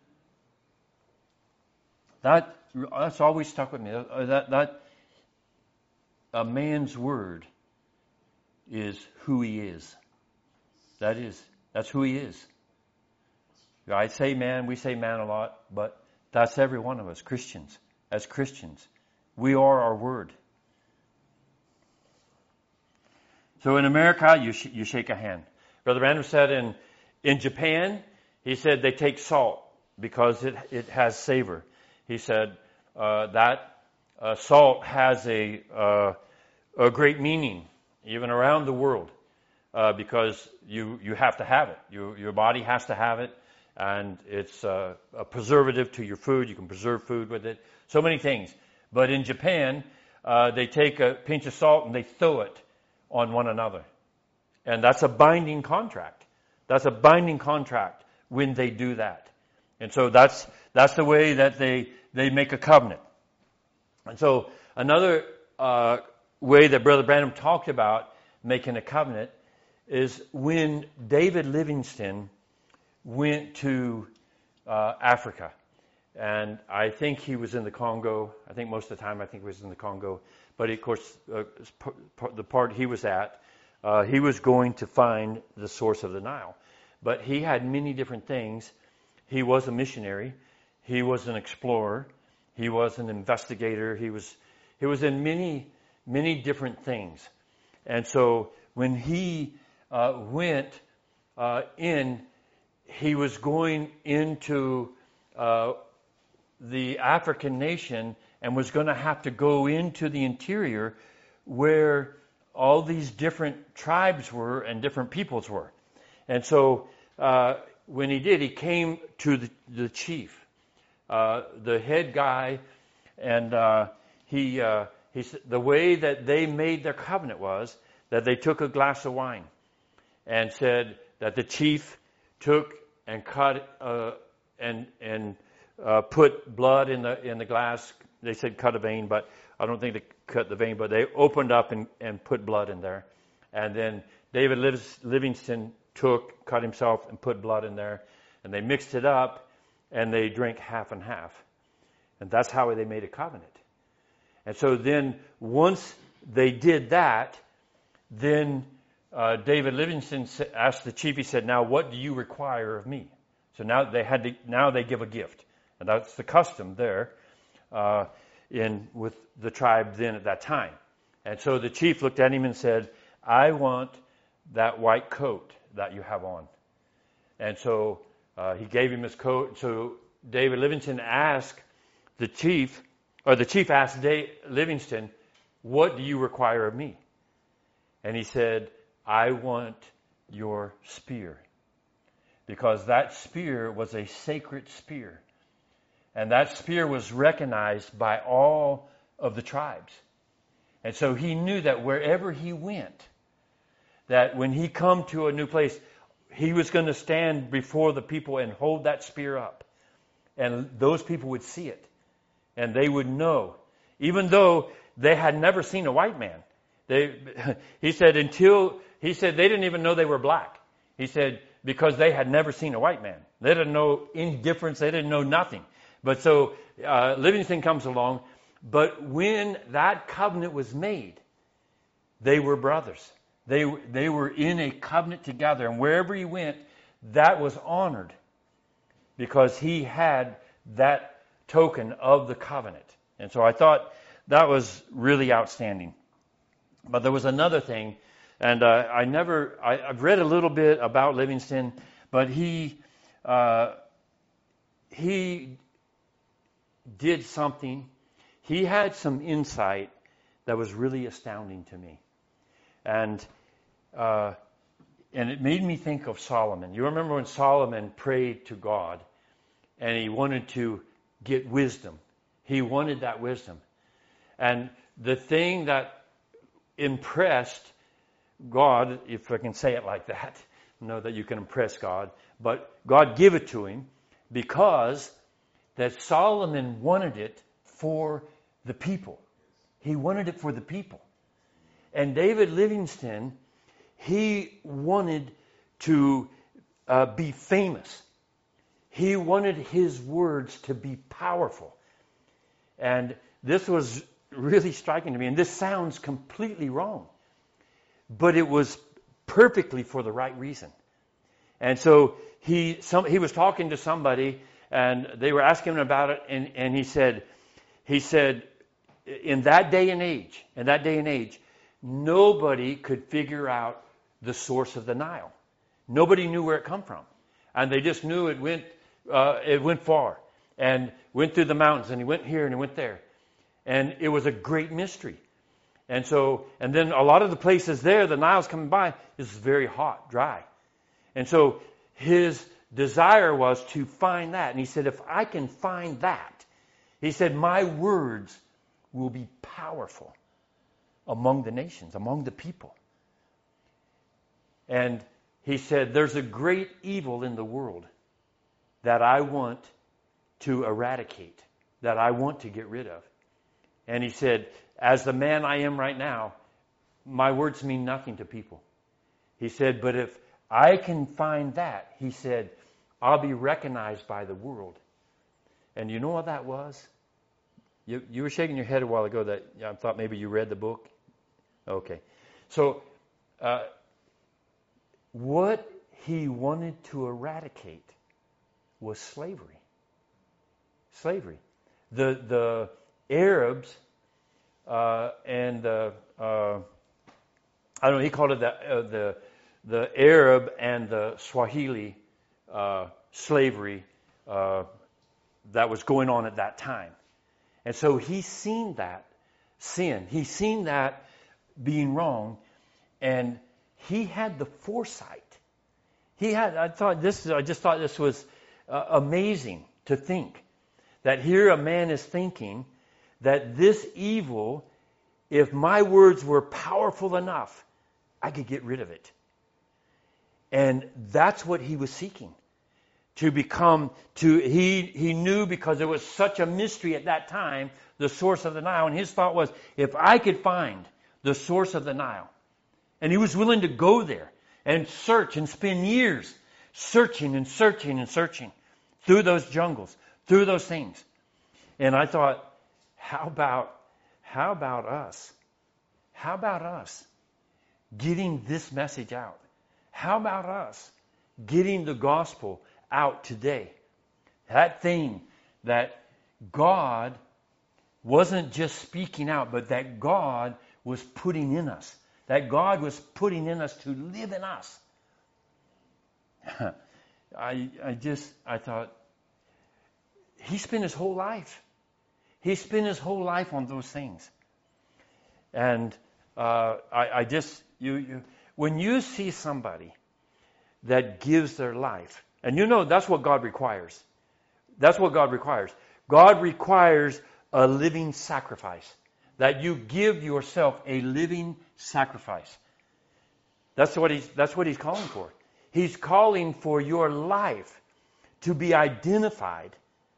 That's always stuck with me. That a man's word is who he is. That's who he is. I say man, we say man a lot, but that's every one of us, Christians. As Christians, we are our word. So in America, you shake a hand. Brother Branham said in Japan, he said they take salt because it has savor. He said that salt has a great meaning even around the world because you have to have it. Your body has to have it, and it's a preservative to your food. You can preserve food with it. So many things. But in Japan, they take a pinch of salt and they throw it on one another. And that's a binding contract. That's a binding contract when they do that. And so that's the way that they make a covenant. And so another way that Brother Branham talked about making a covenant is when David Livingstone went to Africa. And I think he was in the Congo. I think most of the time he was in the Congo. But of course, the part he was at, he was going to find the source of the Nile. But he had many different things. He was a missionary. He was an explorer. He was an investigator. He was in many, many different things. And so when he went in, he was going into the African nation and was going to have to go into the interior where all these different tribes were and different peoples were. And so when he did, he came to the chief, the head guy, and he said the way that they made their covenant was that they took a glass of wine and said that the chief took and cut and put blood in the glass. They said cut a vein, but I don't think they cut the vein, but they opened up and put blood in there. And then David Livingstone cut himself and put blood in there, and they mixed it up, and they drank half and half. And that's how they made a covenant. And so then once they did that, then David Livingstone asked the chief, he said, now what do you require of me? So now they give a gift. And that's the custom there with the tribe then at that time. And so the chief looked at him and said, I want that white coat that you have on. And so he gave him his coat. So David Livingstone asked the chief asked Livingstone, what do you require of me? And he said, I want your spear. Because that spear was a sacred spear. And that spear was recognized by all of the tribes. And so he knew that wherever he went, that when he come to a new place, he was going to stand before the people and hold that spear up And those people would see it. And they would know. Even though they had never seen a white man. He said they didn't even know they were black. He said because they had never seen a white man. They didn't know any difference. They didn't know nothing. But so Livingston comes along. But when that covenant was made, they were brothers. They were in a covenant together. And wherever he went, that was honored. Because he had that token of the covenant. And so I thought that was really outstanding. But there was another thing, and I've read a little bit about Livingston, but he did something. He had some insight that was really astounding to me. And it made me think of Solomon. You remember when Solomon prayed to God, and he wanted to get wisdom. He wanted that wisdom. And the thing that impressed God, if I can say it like that, know that you can impress God, but God gave it to him because that Solomon wanted it for the people. He wanted it for the people. And David Livingston, he wanted to be famous. He wanted his words to be powerful. And this was really striking to me. And this sounds completely wrong. But it was perfectly for the right reason. And so he was talking to somebody, and they were asking him about it, and he said, in that day and age, nobody could figure out the source of the Nile. Nobody knew where it come from. And they just knew it went far and went through the mountains, and he went here and he went there. And it was a great mystery. And then a lot of the places there, the Nile's coming by, is very hot, dry. And so his desire was to find that. And he said, if I can find that, he said, my words will be powerful among the nations, among the people. And he said, there's a great evil in the world that I want to eradicate, that I want to get rid of. And he said, as the man I am right now, my words mean nothing to people. He said, but if I can find that, he said, I'll be recognized by the world. And you know what that was? You were shaking your head a while ago that I thought maybe you read the book. Okay. So, what he wanted to eradicate was slavery. Slavery. The Arabs and I don't know, he called it the Arab and the Swahili slavery that was going on at that time. And so he's seen that sin. He's seen that being wrong, and he had the foresight. I just thought this was amazing to think that here a man is thinking that this evil, if my words were powerful enough, I could get rid of it. And that's what he was seeking. He knew, because it was such a mystery at that time, the source of the Nile. And his thought was, if I could find the source of the Nile, and he was willing to go there and search and spend years searching and searching and searching through those jungles, through those things. And I thought, how about us? How about us getting this message out? How about us getting the gospel out today? That thing that God wasn't just speaking out, but that God was putting in us. That God was putting in us to live in us. I thought, he spent his whole life. He spent his whole life on those things. And when you see somebody that gives their life, and you know that's what God requires. That's what God requires. God requires a living sacrifice. That you give yourself a living sacrifice. That's what he's calling for. He's calling for your life to be identified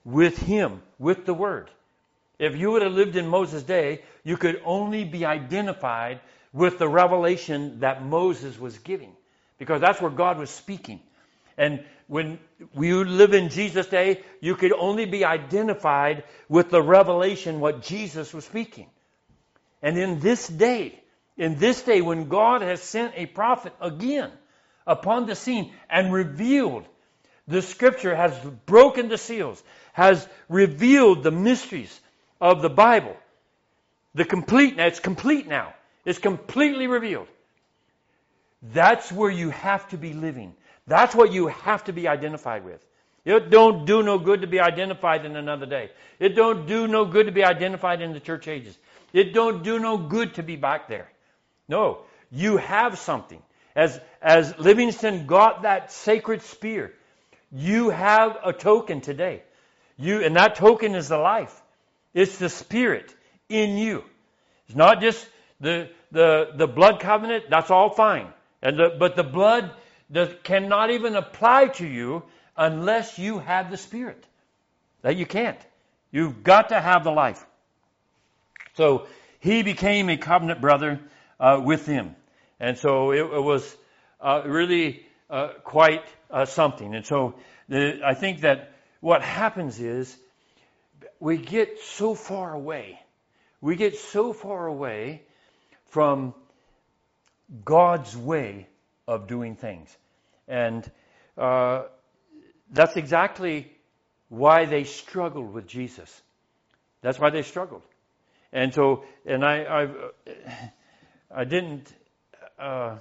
with him, with the Word. If you would have lived in Moses' day, you could only be identified with the revelation that Moses was giving, because that's where God was speaking. And when you live in Jesus' day, you could only be identified with the revelation, what Jesus was speaking. And in this day when God has sent a prophet again upon the scene and revealed the Scripture, has broken the seals, has revealed the mysteries of the Bible, it's complete now. It's completely revealed. That's where you have to be living. That's what you have to be identified with. It don't do no good to be identified in another day. It don't do no good to be identified in the church ages. It don't do no good to be back there. No, you have something. As Livingston got that sacred spear, you have a token today. And that token is the life. It's the Spirit in you. It's not just the blood covenant. That's all fine. But the blood cannot even apply to you unless you have the Spirit. That you can't. You've got to have the life. So he became a covenant brother with him. And so it was really quite something. And so I think that what happens is we get so far away. We get so far away from God's way of doing things. And that's exactly why they struggled with Jesus. That's why they struggled. And so, and I didn't, I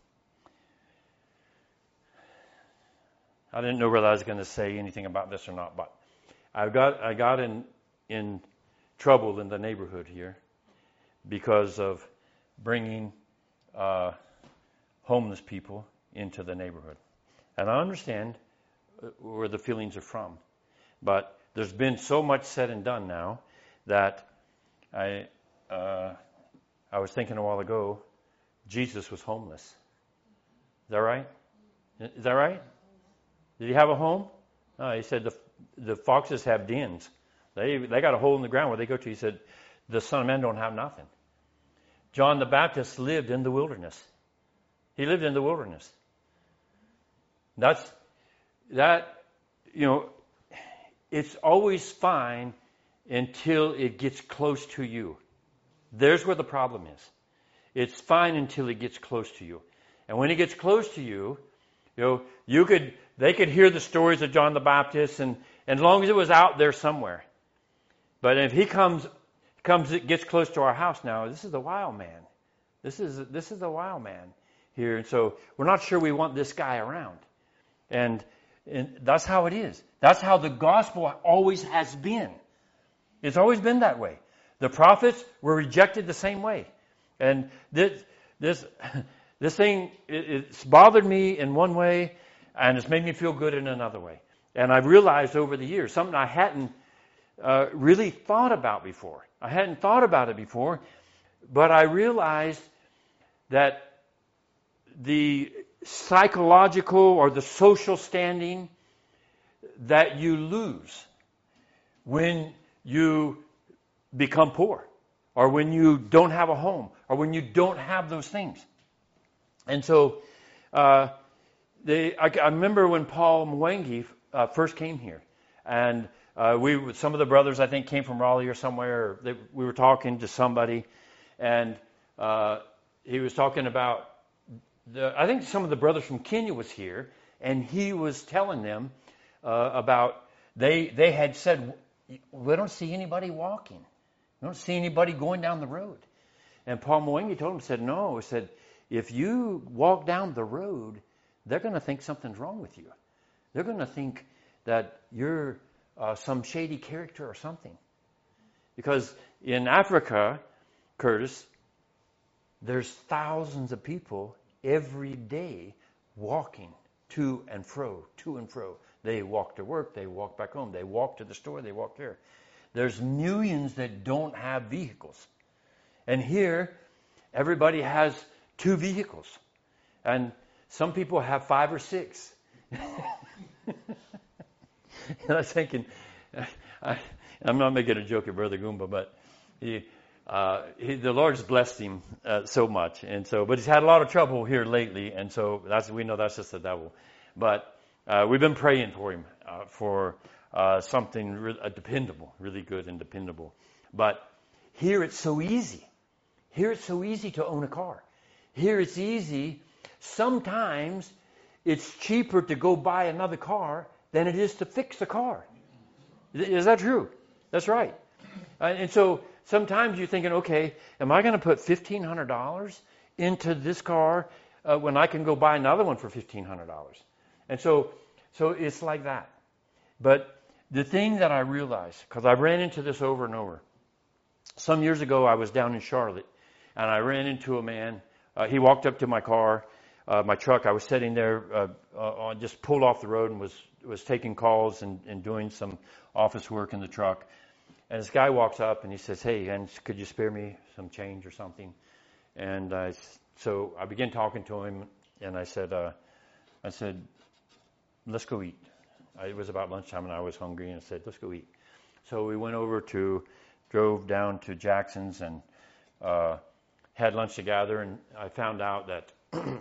didn't know whether I was going to say anything about this or not, but I got in trouble in the neighborhood here because of bringing homeless people into the neighborhood. And I understand where the feelings are from, but there's been so much said and done now that I was thinking a while ago, Jesus was homeless. Is that right? Is that right? Did he have a home? No, he said the foxes have dens. They got a hole in the ground where they go to. He said the Son of Man don't have nothing. John the Baptist lived in the wilderness. He lived in the wilderness. It's always fine until it gets close to you. There's where the problem is. It's fine until it gets close to you. And when it gets close to you, they could hear the stories of John the Baptist, and as long as it was out there somewhere. But if he it gets close to our house now, this is the wild man. This is the wild man here. And so we're not sure we want this guy around. And that's how it is. That's how the gospel always has been. It's always been that way. The prophets were rejected the same way. And this thing, it's bothered me in one way, and it's made me feel good in another way. And I've realized over the years, something I hadn't really thought about before. I hadn't thought about it before, but I realized that the psychological or the social standing that you lose when you become poor, or when you don't have a home, or when you don't have those things. And so I remember when Paul Mwangi first came here, and some of the brothers, I think, came from Raleigh or somewhere. We were talking to somebody, and he was talking about I think some of the brothers from Kenya was here, and he was telling them about they had said, we don't see anybody walking. We don't see anybody going down the road. And Paul Mwangi told him, said, no. He said, if you walk down the road, they're going to think something's wrong with you. They're going to think that you're some shady character or something. Because in Africa, Curtis, there's thousands of people every day walking to and fro, to and fro. They walk to work, they walk back home, they walk to the store, they walk here. There's millions that don't have vehicles. And here, everybody has 2 vehicles. And some people have 5 or 6. And I was thinking, I'm not making a joke at Brother Goomba, but the Lord's blessed him so much, and so, but he's had a lot of trouble here lately, and so we know that's just the devil. But we've been praying for him for something dependable, really good and dependable. But here it's so easy. Here it's so easy to own a car. Here it's easy. Sometimes it's cheaper to go buy another car than it is to fix the car. Is that true? That's right. And so sometimes you're thinking, okay, am I going to put $1,500 into this car when I can go buy another one for $1,500? And so it's like that. But the thing that I realized, because I ran into this over and over. Some years ago, I was down in Charlotte, and I ran into a man. He walked up to my car, my truck. I was sitting there, just pulled off the road and was taking calls and doing some office work in the truck. And this guy walks up and he says, "Hey, and could you spare me some change or something?" And so I began talking to him, and I said, "Let's go eat." It was about lunchtime, and I was hungry, and I said, "Let's go eat." So we drove down to Jackson's and had lunch together, and I found out that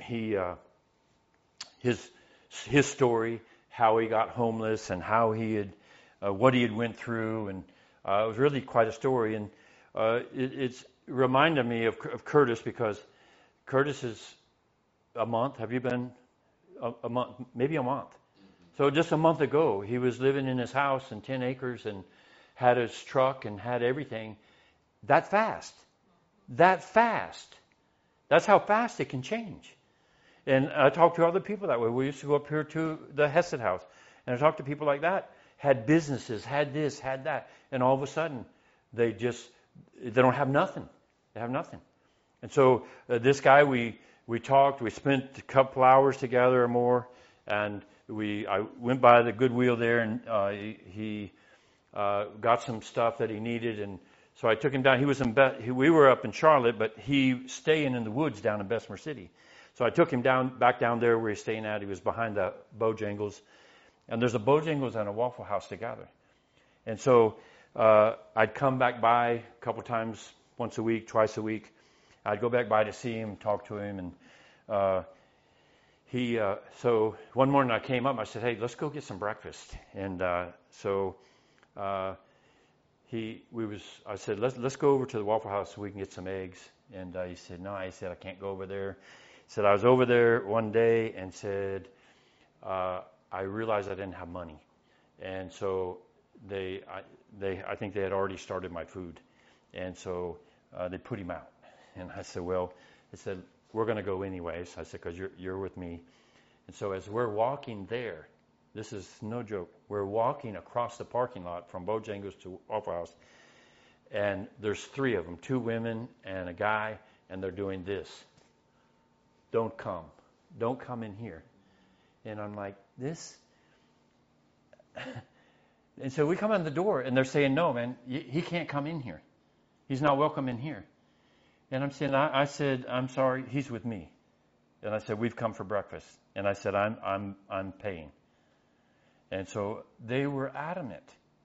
his story, how he got homeless, and how he had what he had went through, and it was really quite a story. And it's reminded me of Curtis, because Curtis is a month. Have you been a month? Maybe a month. So just a month ago, he was living in his house in 10 acres and had his truck and had everything. That fast. That's how fast it can change. And I talked to other people that way. We used to go up here to the Hesed House, and I talked to people like that, had businesses, had this, had that, and all of a sudden they don't have nothing. They have nothing. And so this guy, we talked. We spent a couple hours together or more, and I went by the Goodwill there, and he got some stuff that he needed, and so I took him down. We were up in Charlotte, but he staying in the woods down in Bessemer City. So I took him back down there where he's staying at. He was behind the Bojangles, and there's a Bojangles and a Waffle House together. And so I'd come back by a couple times, once a week, twice a week. I'd go back by to see him, talk to him, and so one morning I came up, I said, "Hey, let's go get some breakfast." And I said, let's go over to the Waffle House so we can get some eggs. And he said, "No," I said, "I can't go over there." He said, "I was over there one day and said, I realized I didn't have money." And so I think they had already started my food. And so they put him out. And I said, "Well," I said, "we're going to go anyways." I said, "Because you're with me." And so as we're walking there, this is no joke, we're walking across the parking lot from Bojangles to Waffle House, and there's three of them, two women and a guy, and they're doing this. Don't come in here. And I'm like, this? And so we come in the door, and they're saying, "No, man, he can't come in here. He's not welcome in here." And I'm saying, I said, "I'm sorry, he's with me." And I said, "We've come for breakfast." And I said, I'm paying." And so they were adamant.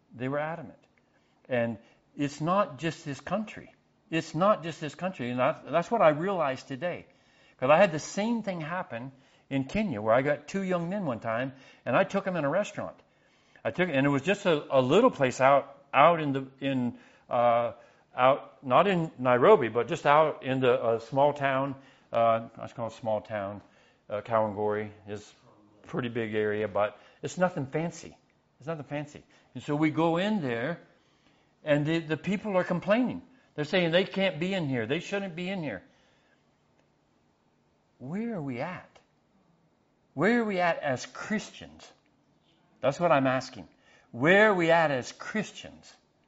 And it's not just this country. And that's what I realized today. Because I had the same thing happen in Kenya, where I got two young men one time, and I took them in a restaurant. And it was just a little place out not in Nairobi, but just out in the small town. Let's call it a small town. Kawangware is a pretty big area, but it's nothing fancy. And so we go in there, and the people are complaining. They're saying they can't be in here. They shouldn't be in here. Where are we at? Where are we at as Christians? That's what I'm asking. Where are we at as Christians?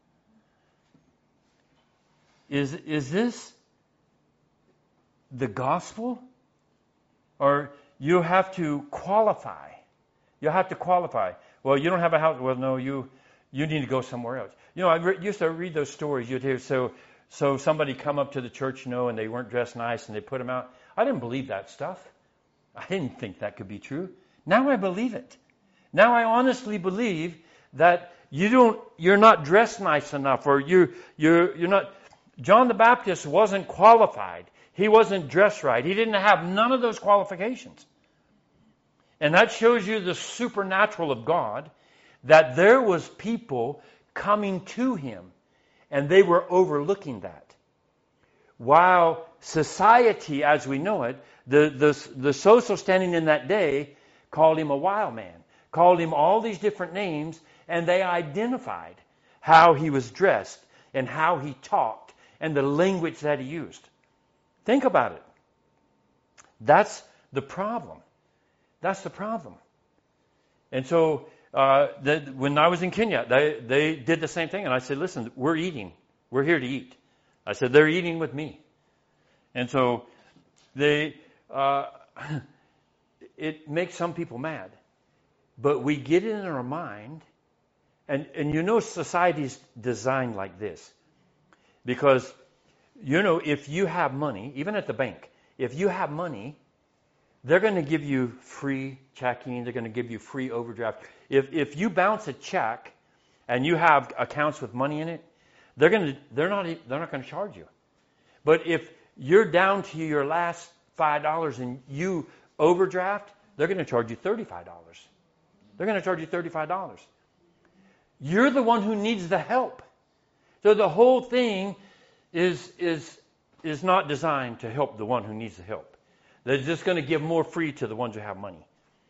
Is this the gospel? Or you have to qualify. Well, you don't have a house. Well, no, you need to go somewhere else. I used to read those stories. You'd hear, so somebody come up to the church, and they weren't dressed nice, and they put them out. I didn't believe that stuff. I didn't think that could be true. Now I believe it. Now I honestly believe that You're not dressed nice enough, or you're not. John the Baptist wasn't qualified. He wasn't dressed right. He didn't have none of those qualifications. And that shows you the supernatural of God, that there was people coming to him, and they were overlooking that. While society, as we know it, the social standing in that day called him a wild man, called him all these different names, and they identified how he was dressed and how he talked and the language that he used. Think about it. That's the problem. That's the problem. And so when I was in Kenya, they did the same thing. And I said, listen, we're eating. We're here to eat. I said, they're eating with me. And so it makes some people mad. But we get it in our mind. And you know society's designed like this. Because, you know, if you have money, even at the bank, if you have money, they're going to give you free checking. They're going to give you free overdraft. If you bounce a check and you have accounts with money in it, they're not going to charge you. But if you're down to your last $5 and you overdraft, they're going to charge you $35. They're going to charge you $35. You're the one who needs the help. So the whole thing is not designed to help the one who needs the help. They're just going to give more free to the ones who have money.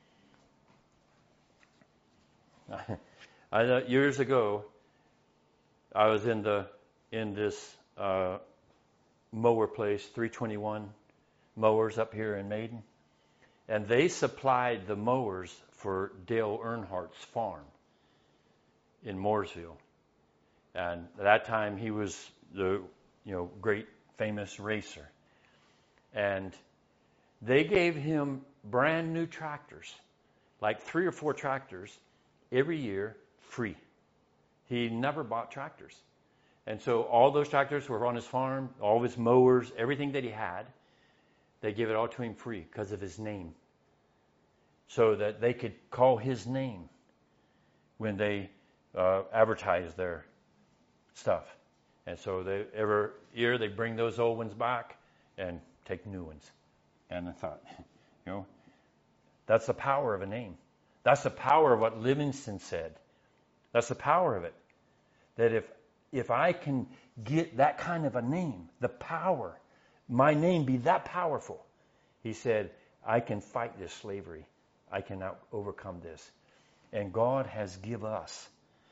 Years ago, I was in this mower place, 321 mowers up here in Maiden, and they supplied the mowers for Dale Earnhardt's farm in Mooresville. And at that time, he was the great famous racer, and they gave him brand new tractors, like 3 or 4 tractors, every year, free. He never bought tractors. And so all those tractors were on his farm, all of his mowers, everything that he had, they gave it all to him free because of his name. So that they could call his name when they advertised their stuff. And so every year they bring those old ones back and take new ones. And I thought, that's the power of a name. That's the power of what Livingston said. That's the power of it. That if I can get that kind of a name, the power, my name be that powerful, he said, I can fight this slavery. I can overcome this. And God has give us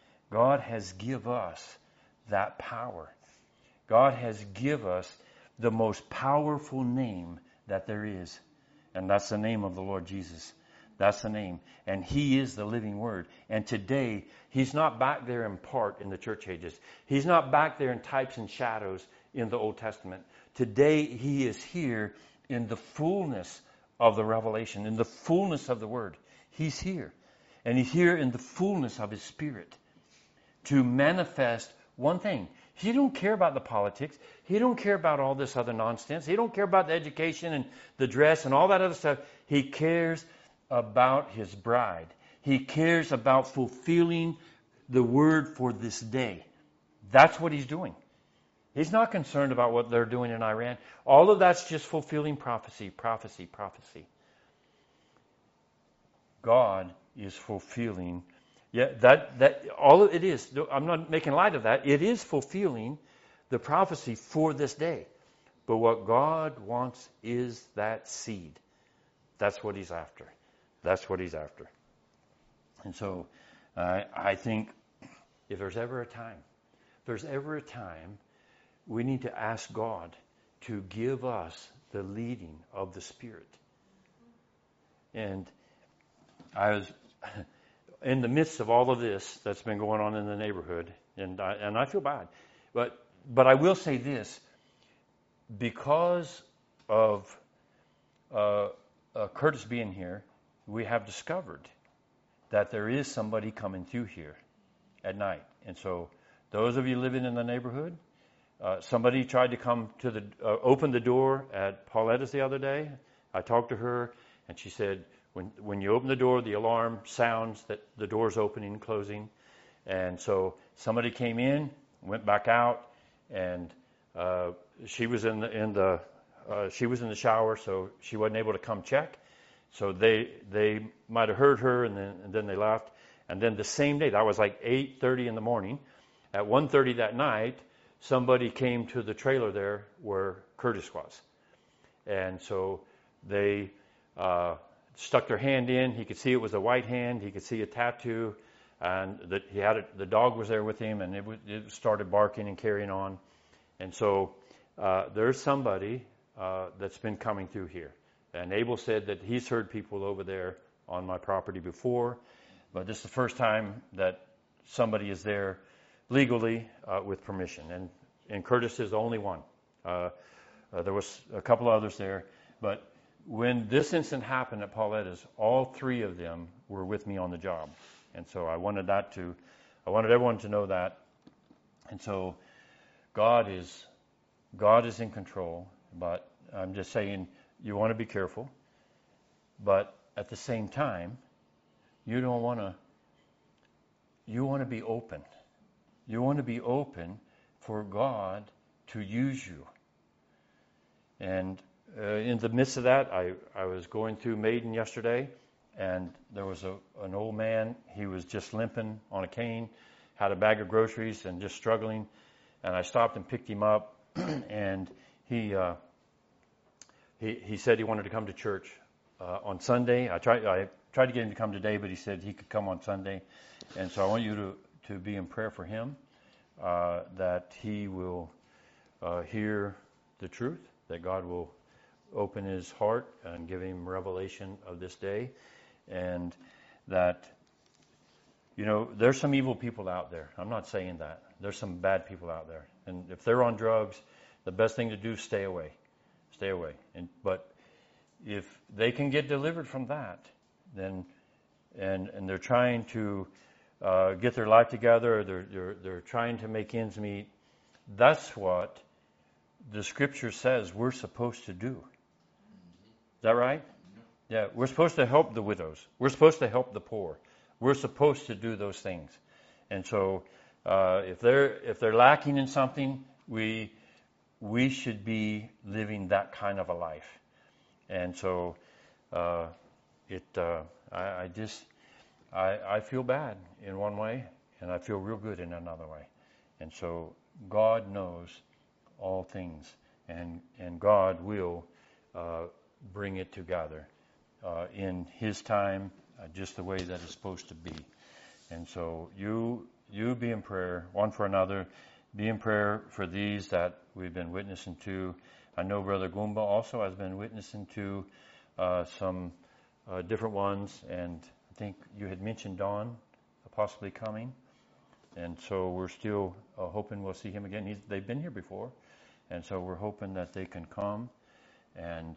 that power. God has give us the most powerful name that there is. And that's the name of the Lord Jesus. That's the name. And he is the living word. And today, he's not back there in part in the church ages. He's not back there in types and shadows in the Old Testament. Today, he is here in the fullness of the revelation, in the fullness of the word. He's here. And he's here in the fullness of his spirit to manifest one thing. He don't care about the politics. He don't care about all this other nonsense. He don't care about the education and the dress and all that other stuff. He cares about his bride. He cares about fulfilling the word for this day. That's what he's doing. He's not concerned about what they're doing in Iran. All of that's just fulfilling prophecy. God is fulfilling. Yeah, that all it is. I'm not making light of that. It is fulfilling the prophecy for this day. But what God wants is that seed. That's what he's after. That's what he's after. And so I think if there's ever a time, we need to ask God to give us the leading of the Spirit. And I was in the midst of all of this that's been going on in the neighborhood, and I feel bad. But I will say this, because of Curtis being here, we have discovered that there is somebody coming through here at night. And so those of you living in the neighborhood, somebody tried to come to open the door at Pauletta's the other day. I talked to her, and she said, when you open the door, the alarm sounds that the door's opening and closing. And so somebody came in, went back out, and she was in the shower, so she wasn't able to come check. So they might have heard her, and then they left. And then the same day, that was like 8:30 in the morning. At 1:30 that night, somebody came to the trailer there where Curtis was. And so they stuck their hand in. He could see it was a white hand. He could see a tattoo. And the dog was there with him, and it started barking and carrying on. And so there's somebody that's been coming through here. And Abel said that he's heard people over there on my property before, but this is the first time that somebody is there legally with permission. And Curtis is the only one. There was a couple others there, but when this incident happened at Pauletta's, all three of them were with me on the job. And so I wanted everyone to know that. And so God is in control, but I'm just saying you want to be careful. But at the same time, you want to be open. You want to be open for God to use you. And in the midst of that, I was going through Maiden yesterday, and there was an old man. He was just limping on a cane, had a bag of groceries, and just struggling. And I stopped and picked him up, and he said he wanted to come to church on Sunday. I tried to get him to come today, but he said he could come on Sunday. And so I want you to be in prayer for him, that he will hear the truth, that God will open his heart and give him revelation of this day, and that, there's some evil people out there. I'm not saying that. There's some bad people out there. And if they're on drugs, the best thing to do is stay away. Stay away. But if they can get delivered from that, then and they're trying to get their life together, or they're trying to make ends meet, that's what the Scripture says we're supposed to do. Is that right? Yeah, we're supposed to help the widows. We're supposed to help the poor. We're supposed to do those things. And so if they're lacking in something, we should be living that kind of a life. And so I feel bad in one way, and I feel real good in another way. And so God knows all things, and God will bring it together in His time, just the way that it's supposed to be. And so you be in prayer one for another. Be in prayer for these that we've been witnessing to. I know Brother Goomba also has been witnessing to some different ones, and I think you had mentioned Don possibly coming. And so we're still hoping we'll see him again. They've been here before, and so we're hoping that they can come. And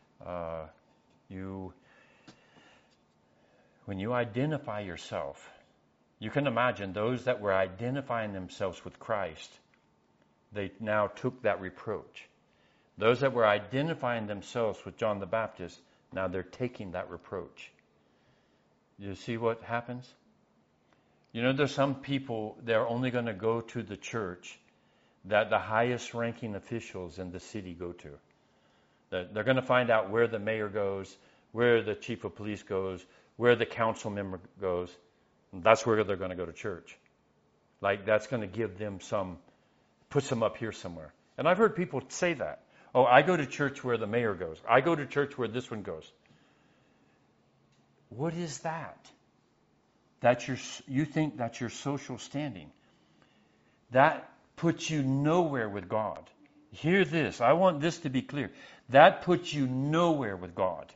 when you identify yourself, you can imagine those that were identifying themselves with Christ, they now took that reproach. Those that were identifying themselves with John the Baptist, now they're taking that reproach. You see what happens? There's some people, they're only going to go to the church that the highest ranking officials in the city go to. They're going to find out where the mayor goes, where the chief of police goes, where the council member goes. That's where they're going to go to church. Like that's going to give them puts them up here somewhere. And I've heard people say that. Oh, I go to church where the mayor goes. I go to church where this one goes. What is that? You think that's your social standing. That puts you nowhere with God. Hear this. I want this to be clear. That puts you nowhere with God.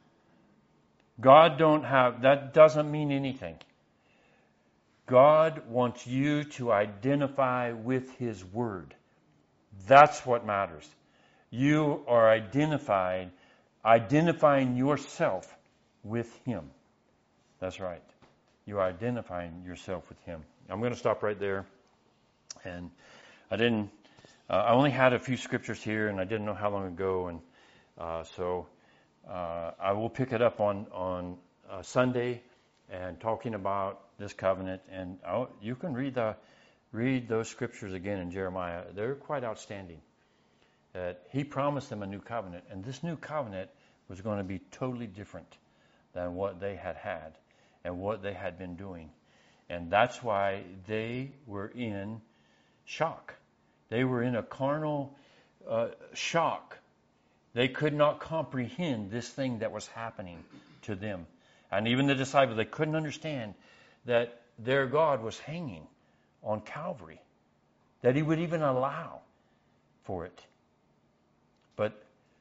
That doesn't mean anything. God wants you to identify with His Word. That's what matters. You are identifying yourself with Him. That's right. You are identifying yourself with Him. I'm going to stop right there. And I only had a few scriptures here, and I didn't know how long ago, and so I will pick it up on Sunday and talking about this covenant, and you can read those scriptures again in Jeremiah. They're quite outstanding. That he promised them a new covenant, and this new covenant was going to be totally different than what they had and what they had been doing. And that's why they were in shock. They were in a carnal shock. They could not comprehend this thing that was happening to them. And even the disciples, they couldn't understand that their God was hanging on Calvary, that he would even allow for it. But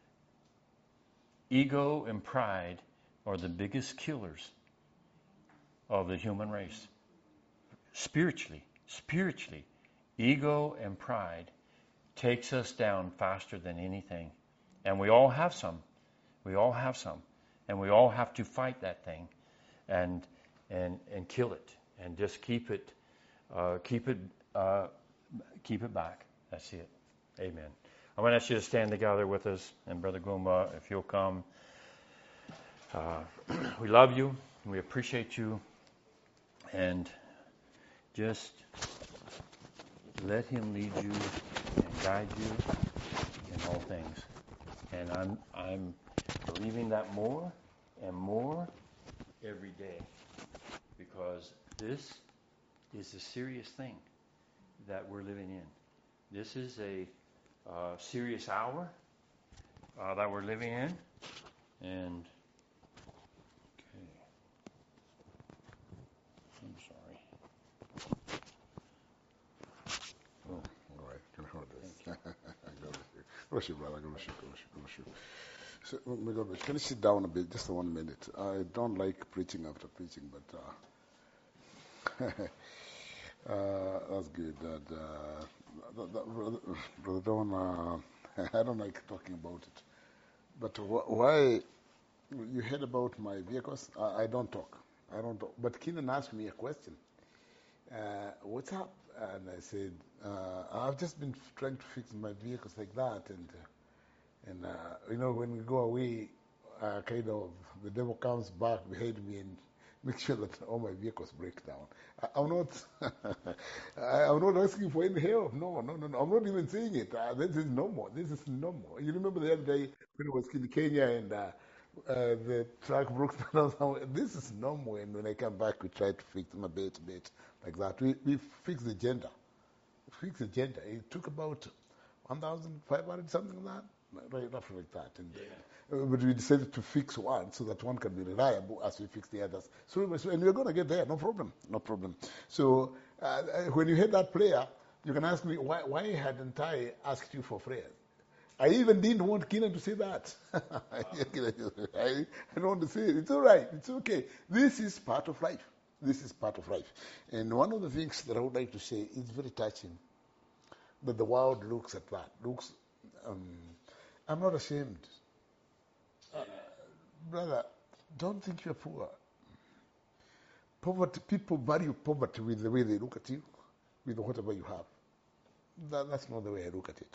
ego and pride are the biggest killers of the human race. Spiritually, ego and pride takes us down faster than anything. And we all have some. And we all have to fight that thing and kill it and just keep it back. That's it. Amen. I want to ask you to stand together with us, and Brother Guma, if you'll come. We love you. We appreciate you. And just let him lead you and guide you in all things. And I'm believing that more and more every day, because this is a serious thing that we're living in. This is a serious hour that we're living in. And okay, I'm sorry. Oh, all right. Can hold this. Bless you, brother. Bless you. So, may God bless you. Can you sit down a bit, just 1 minute? I don't like preaching after preaching, but that's good. Brother Don, I don't like talking about it. But why you heard about my vehicles? I don't talk. But Keenan asked me a question. What's up? And I said, I've just been trying to fix my vehicles like that, and when we go away, kind of the devil comes back behind me and makes sure that all my vehicles break down. I'm not asking for any help. No. I'm not even saying it. This is normal. You remember the other day when I was in Kenya and the truck broke down? This is normal. And when I come back, we try to fix them a bit like that. We fix the gender. It took about 1,500, something like that. Right, roughly like that. And, but we decided to fix one so that one can be reliable as we fix the others. So and we're going to get there, no problem. So when you heard that prayer, you can ask me, why hadn't I asked you for prayers? I even didn't want Keenan to say that. I don't want to say it. It's all right. It's okay. This is part of life. And one of the things that I would like to say is very touching, that the world looks at that. I'm not ashamed. Brother, don't think you're poor. Poverty, people value poverty with the way they look at you, with whatever you have. That's not the way I look at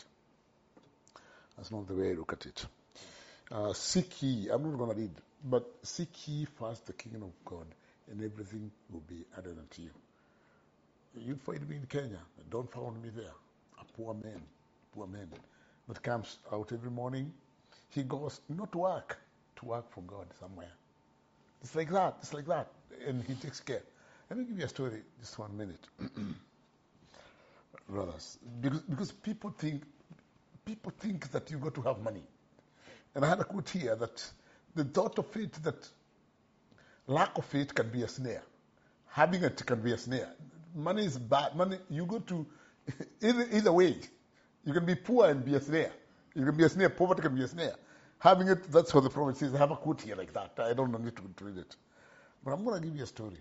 it. Seek ye, I'm not going to read, but seek ye first the kingdom of God, and everything will be added unto you. You'd find me in Kenya. Don't find me there. A poor man. That comes out every morning. He goes not to work for God somewhere. It's like that. And he takes care. Let me give you a story, just 1 minute. Brothers, because people think that you got to have money. And I had a quote here that the thought of it, that lack of it can be a snare. Having it can be a snare. Money is bad. Money, you go to either way. You can be poor and be a snare. You can be a snare. Poverty can be a snare. Having it, that's what the prophet says. I have a quote here like that. I don't need to read it. But I'm going to give you a story.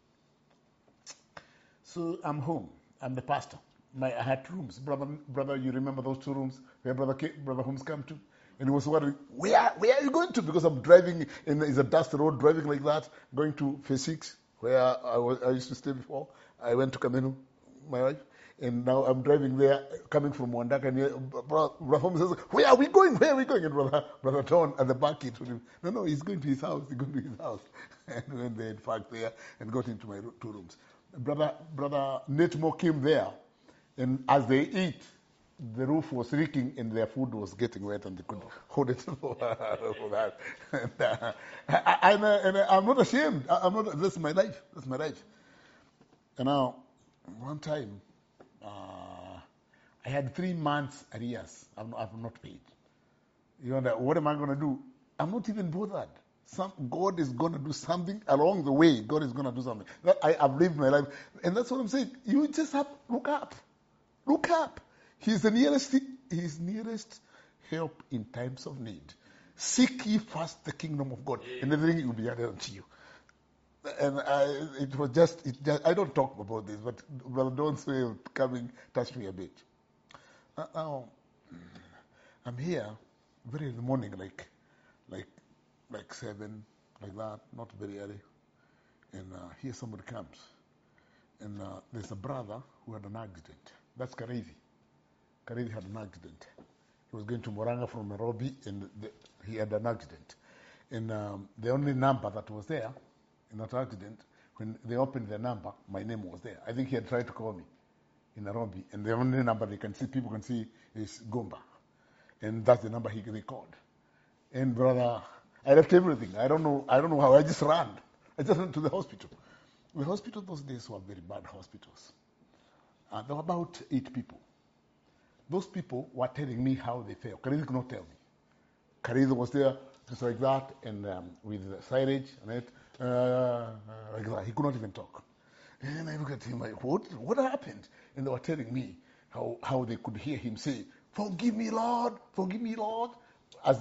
So I'm home. I'm the pastor. I had 2 rooms. Brother, you remember those 2 rooms where Brother Holmes came to? And he was wondering, where are you going to? Because I'm driving, and it's a dust road, driving like that, going to Phase 6, where I used to stay before. I went to Kamenu, my wife. And now I'm driving there, coming from Wandaka, and Brother says, "Where are we going? Where are we going?" And Brother Tom at the back, he told him, "No, he's going to his house. He's going to his house." And went there, in fact, there, and got into my 2 rooms. Brother Netmo came there, and as they eat, the roof was leaking and their food was getting wet and they couldn't hold it for that. And I'm not ashamed. That's my life. That's my life. And now, one time, I had 3 months arrears. I've not paid. You wonder, what am I going to do? I'm not even bothered. God is going to do something along the way. God is going to do something. I've lived my life. And that's what I'm saying. You just have to look up. Look up. He's nearest help in times of need. Seek ye first the kingdom of God, and everything will be added unto you. And I don't talk about this, but Brother Don's way of coming touched me a bit. Now, I'm here very in the morning, like 7, like that, not very early. And here somebody comes. And there's a brother who had an accident. That's Karevi. Karevi had an accident. He was going to Moranga from Nairobi, and he had an accident. And the only number that was there in that accident, when they opened the number, my name was there. I think he had tried to call me in Nairobi, and the only number people can see is Gomba. And that's the number they called. And brother, I left everything. I don't know how. I just ran. I just went to the hospital. The hospital those days were very bad hospitals. There were about 8 people. Those people were telling me how they felt. Karevi could not tell me. Karevi was there just like that, and with silage and it, like that. He could not even talk. And I looked at him like, what happened? And they were telling me how they could hear him say, "Forgive me, Lord, forgive me, Lord," as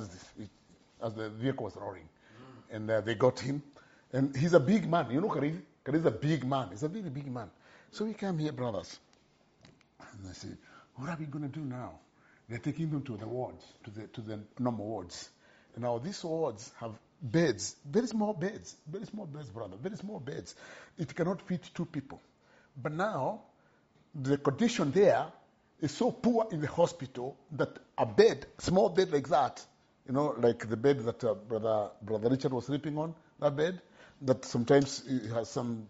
the vehicle was roaring. And they got him. And he's a big man. You know Karevi? Karevi's a big man. He's a very big man. So we came here, brothers. And I said, "What are we going to do now?" They're taking them to the wards, to the normal wards. And now these wards have beds, very small beds, brother, very small beds. It cannot fit 2 people. But now, the condition there is so poor in the hospital that a bed, small bed like that, like the bed that Brother Richard was sleeping on, that bed, that sometimes it has some,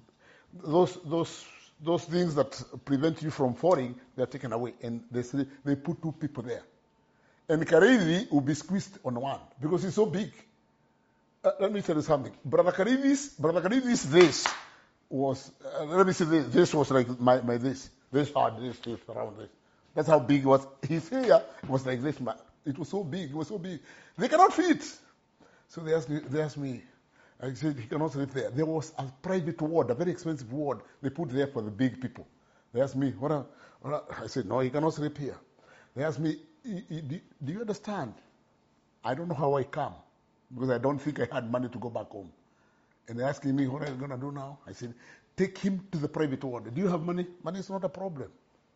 those things that prevent you from falling, they're taken away. And they put 2 people there. And Karevi will be squeezed on one because he's so big. Let me tell you something. Brother Karevi's this was, let me say this was like my this hard, this around this. That's how big it was. His hair was like this. It was so big. They cannot fit. So they asked me, I said, he cannot sleep there. There was a private ward, a very expensive ward they put there for the big people. They asked me, I said, no, he cannot sleep here. They asked me, do you understand? I don't know how I come, because I don't think I had money to go back home. And they're asking me, what are you going to do now? I said, take him to the private ward. Do you have money? Money is not a problem.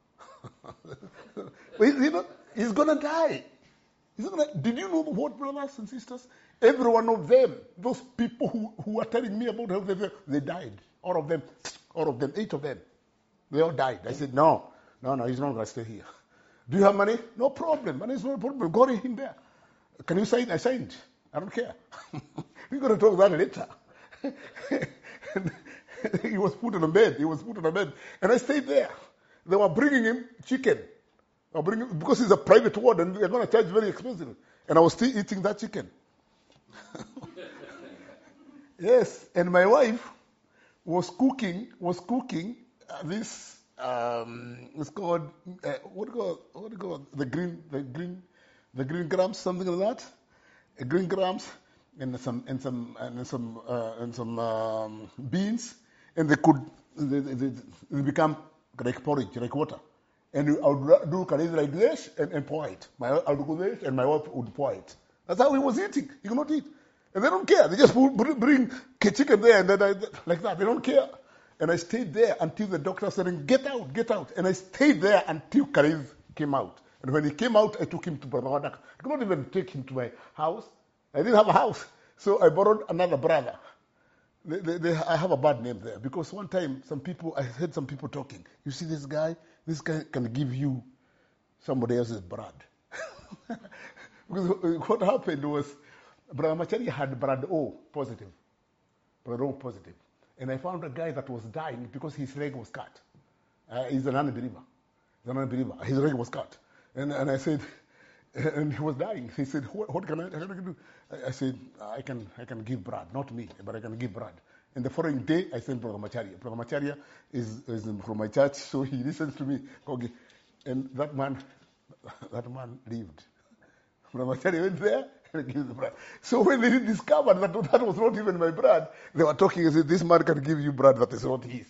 He's going to die. Did you know what, brothers and sisters? Every one of them, those people who are telling me about how they died. All of them, 8 of them. They all died. I said, no, he's not going to stay here. Do you have money? No problem. Money is not a problem. Go to him there. Can you sign? I signed. I don't care. We're going to talk about that later. He was put on a bed. And I stayed there. They were bringing him chicken. Because it's a private ward and they're going to charge very expensive. And I was still eating that chicken. Yes. And my wife was cooking this, it's called, what do you call the green grams, something like that. Green grams and some beans, and they become like porridge, like water. And I would do Karevi like this and pour it. I would do this and my wife would pour it. That's how he was eating. He could not eat. And they don't care. They just bring chicken there and then like that. They don't care. And I stayed there until the doctor said, get out. And I stayed there until Karevi came out. And when he came out, I took him to Brother Wadak. I could not even take him to my house. I didn't have a house. So I borrowed another brother. I have a bad name there because one time I heard some people talking. You see this guy can give you somebody else's blood. Because what happened was Brother Machari had blood O positive. Blood O positive. And I found a guy that was dying because his leg was cut. He's an unbeliever. His leg was cut. And I said, and he was dying. He said, what can I do? I said, I can give blood, not me, but I can give blood. And the following day, I sent Brother Macharia. Brother Macharia is from my church, so he listens to me. Okay. And that man lived. Brother Macharia went there and gave the blood. So when they discovered that was not even my blood, they were talking and said, this man can give you blood that is not his.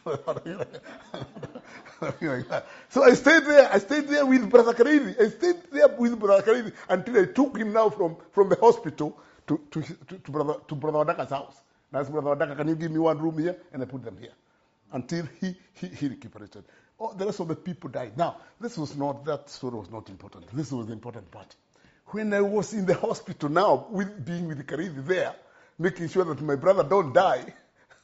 So I stayed there with Brother Karidi. Until I took him now from the hospital to Brother Wadaka's house. And I asked Brother Wadaka, can you give me one room here? And I put them here. Until he recuperated. Oh, the rest of the people died. Now, that story was not important. This was the important part. When I was in the hospital now, being with Karidi there, making sure that my brother don't die,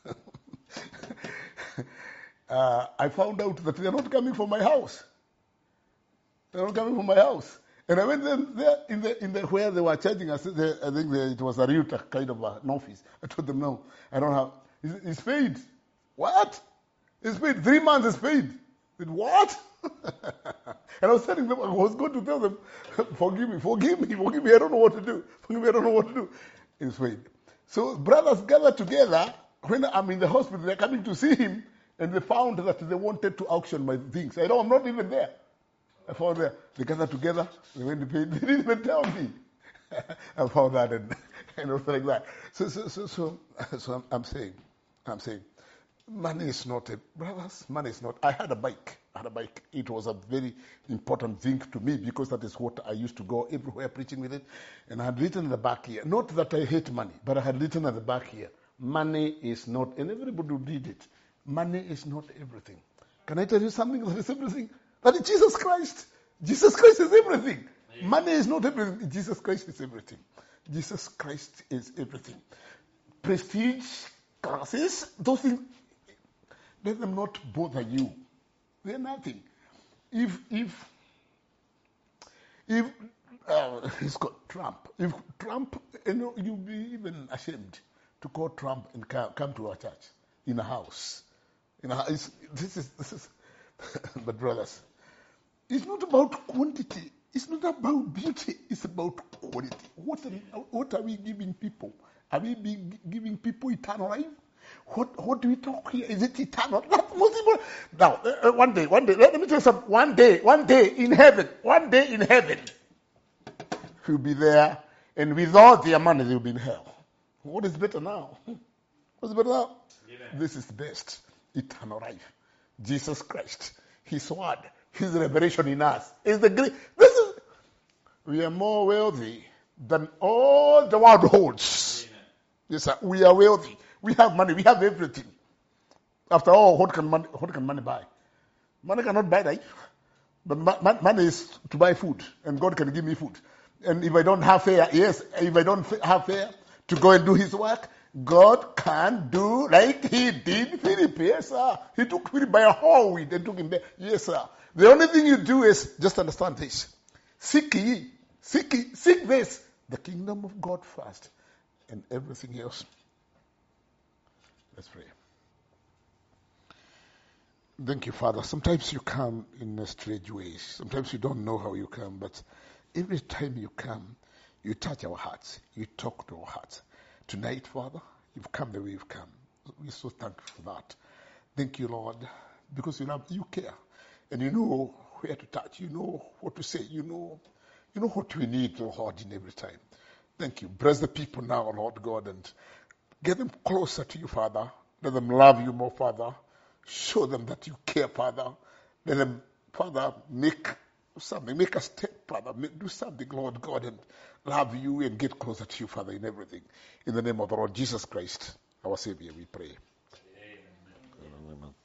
I found out that they're not coming from my house. They're not coming from my house. And I went there in the where they were charging us. I think it was a realtor kind of an office. I told them, no, I don't have. It's paid. What? It's paid. 3 months is paid. I said, what? And I was telling them, I was going to tell them, forgive me. I don't know what to do. It's paid. So brothers gather together. When I'm in the hospital, they're coming to see him. And they found that they wanted to auction my things. I know I'm not even there. I found there. They gathered together. They went to pay. They didn't even tell me. I found that and also like that. So I'm saying, money is not brothers. Money is not. I had a bike. It was a very important thing to me because that is what I used to go everywhere preaching with it. And I had written in the back here. Not that I hate money, but I had written at the back here. Money is not, and everybody who did it. Money is not everything. Can I tell you something that is everything? That is Jesus Christ. Jesus Christ is everything. Yeah. Money is not everything. Jesus Christ is everything. Jesus Christ is everything. Prestige, classes, those things, let them not bother you. They're nothing. If he's got Trump. If Trump, you'll be even ashamed to call Trump and come to our church in a house. This is but brothers, it's not about quantity. It's not about beauty. It's about quality. What are we giving people? Are we giving people eternal life? What do we talk here? Is it eternal? That's most important. Now, one day, let me tell you something. One day in heaven, we'll be there, and with all their money, they'll be in hell. What is better now? What's better now? Amen. This is best. Eternal life. Jesus Christ. His word. His revelation in us is the great. We are more wealthy than all the world holds. Amen. Yes, sir. We are wealthy. We have money. We have everything. After all, what can money buy? Money cannot buy life. But money is to buy food, and God can give me food. And if I don't have fare, to go and do His work, God can do like He did Philip. Yes, sir. He took Philip by a whirlwind and took him there. Yes, sir. The only thing you do is just understand this. Seek this, the kingdom of God first, and everything else. Let's pray. Thank you, Father. Sometimes you come in strange ways. Sometimes you don't know how you come, but every time you come, you touch our hearts. You talk to our hearts. Tonight, Father, you've come the way you've come. We're so thankful for that. Thank you, Lord, because you care. And you know where to touch. You know what to say. You know what we need, Lord, in every time. Thank you. Bless the people now, Lord God, and get them closer to you, Father. Let them love you more, Father. Show them that you care, Father. Let them, Father, make a step, Father. Do something, Lord God, and love you and get closer to you, Father, in everything. In the name of the Lord Jesus Christ, our Savior, we pray. Amen. Amen.